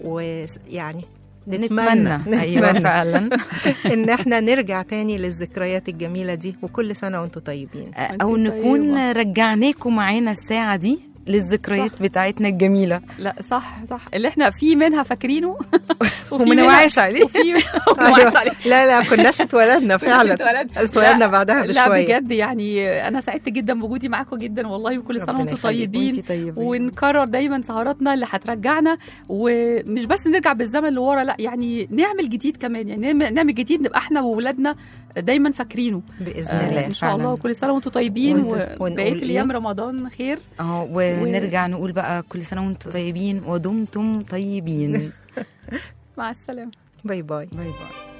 ويعني نتمنى, نتمنى. أيوة فعلا ان احنا نرجع تاني للذكريات الجميله دي، وكل سنه وانتم طيبين. او نكون طيبة. رجعناكم معانا الساعه دي للذكريات صح. بتاعتنا الجميله. لا صح صح، اللي احنا في منها فاكرينه ومن واعيش عليه وفي واعيش عليه. لا لا كناش اتولدنا فعلا، اتولدنا بعدها بشويه. لا بجد يعني انا سعدت جدا بوجودي معاكم جدا والله، وكل سنه وانتم طيبين. ونكرر دايما سهراتنا اللي هترجعنا، ومش بس نرجع بالزمن لورا، لا يعني نعمل جديد كمان، يعني نعمل جديد نبقى احنا واولادنا دايما فاكرينه باذن الله. آه ان شاء الله. وكل سنه وانتم طيبين، وبقيه الايام رمضان خير. اه ونرجع و... نقول بقى كل سنه وانتم طيبين ودمتم طيبين. مع السلامه. باي باي باي باي.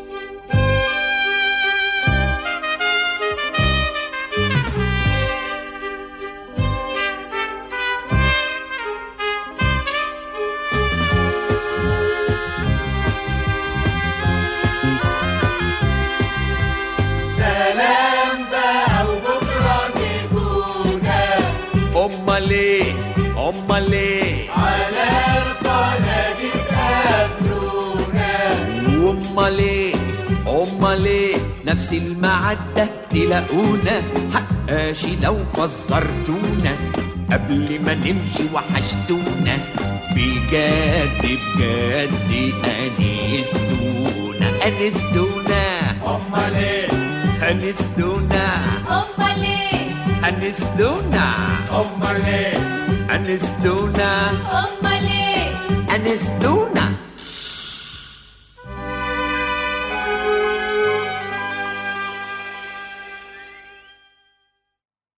امال ايه امال ايه على القناه تقابلونا، وامال ايه امال ايه نفس المعده تلاقونا، حقاشي لو فزرتونا قبل ما نمشي وحشتونا، بجد بجد انستونا انستونا. امال ايه انستونا امال ايه انستونا امال ايه انستونا امال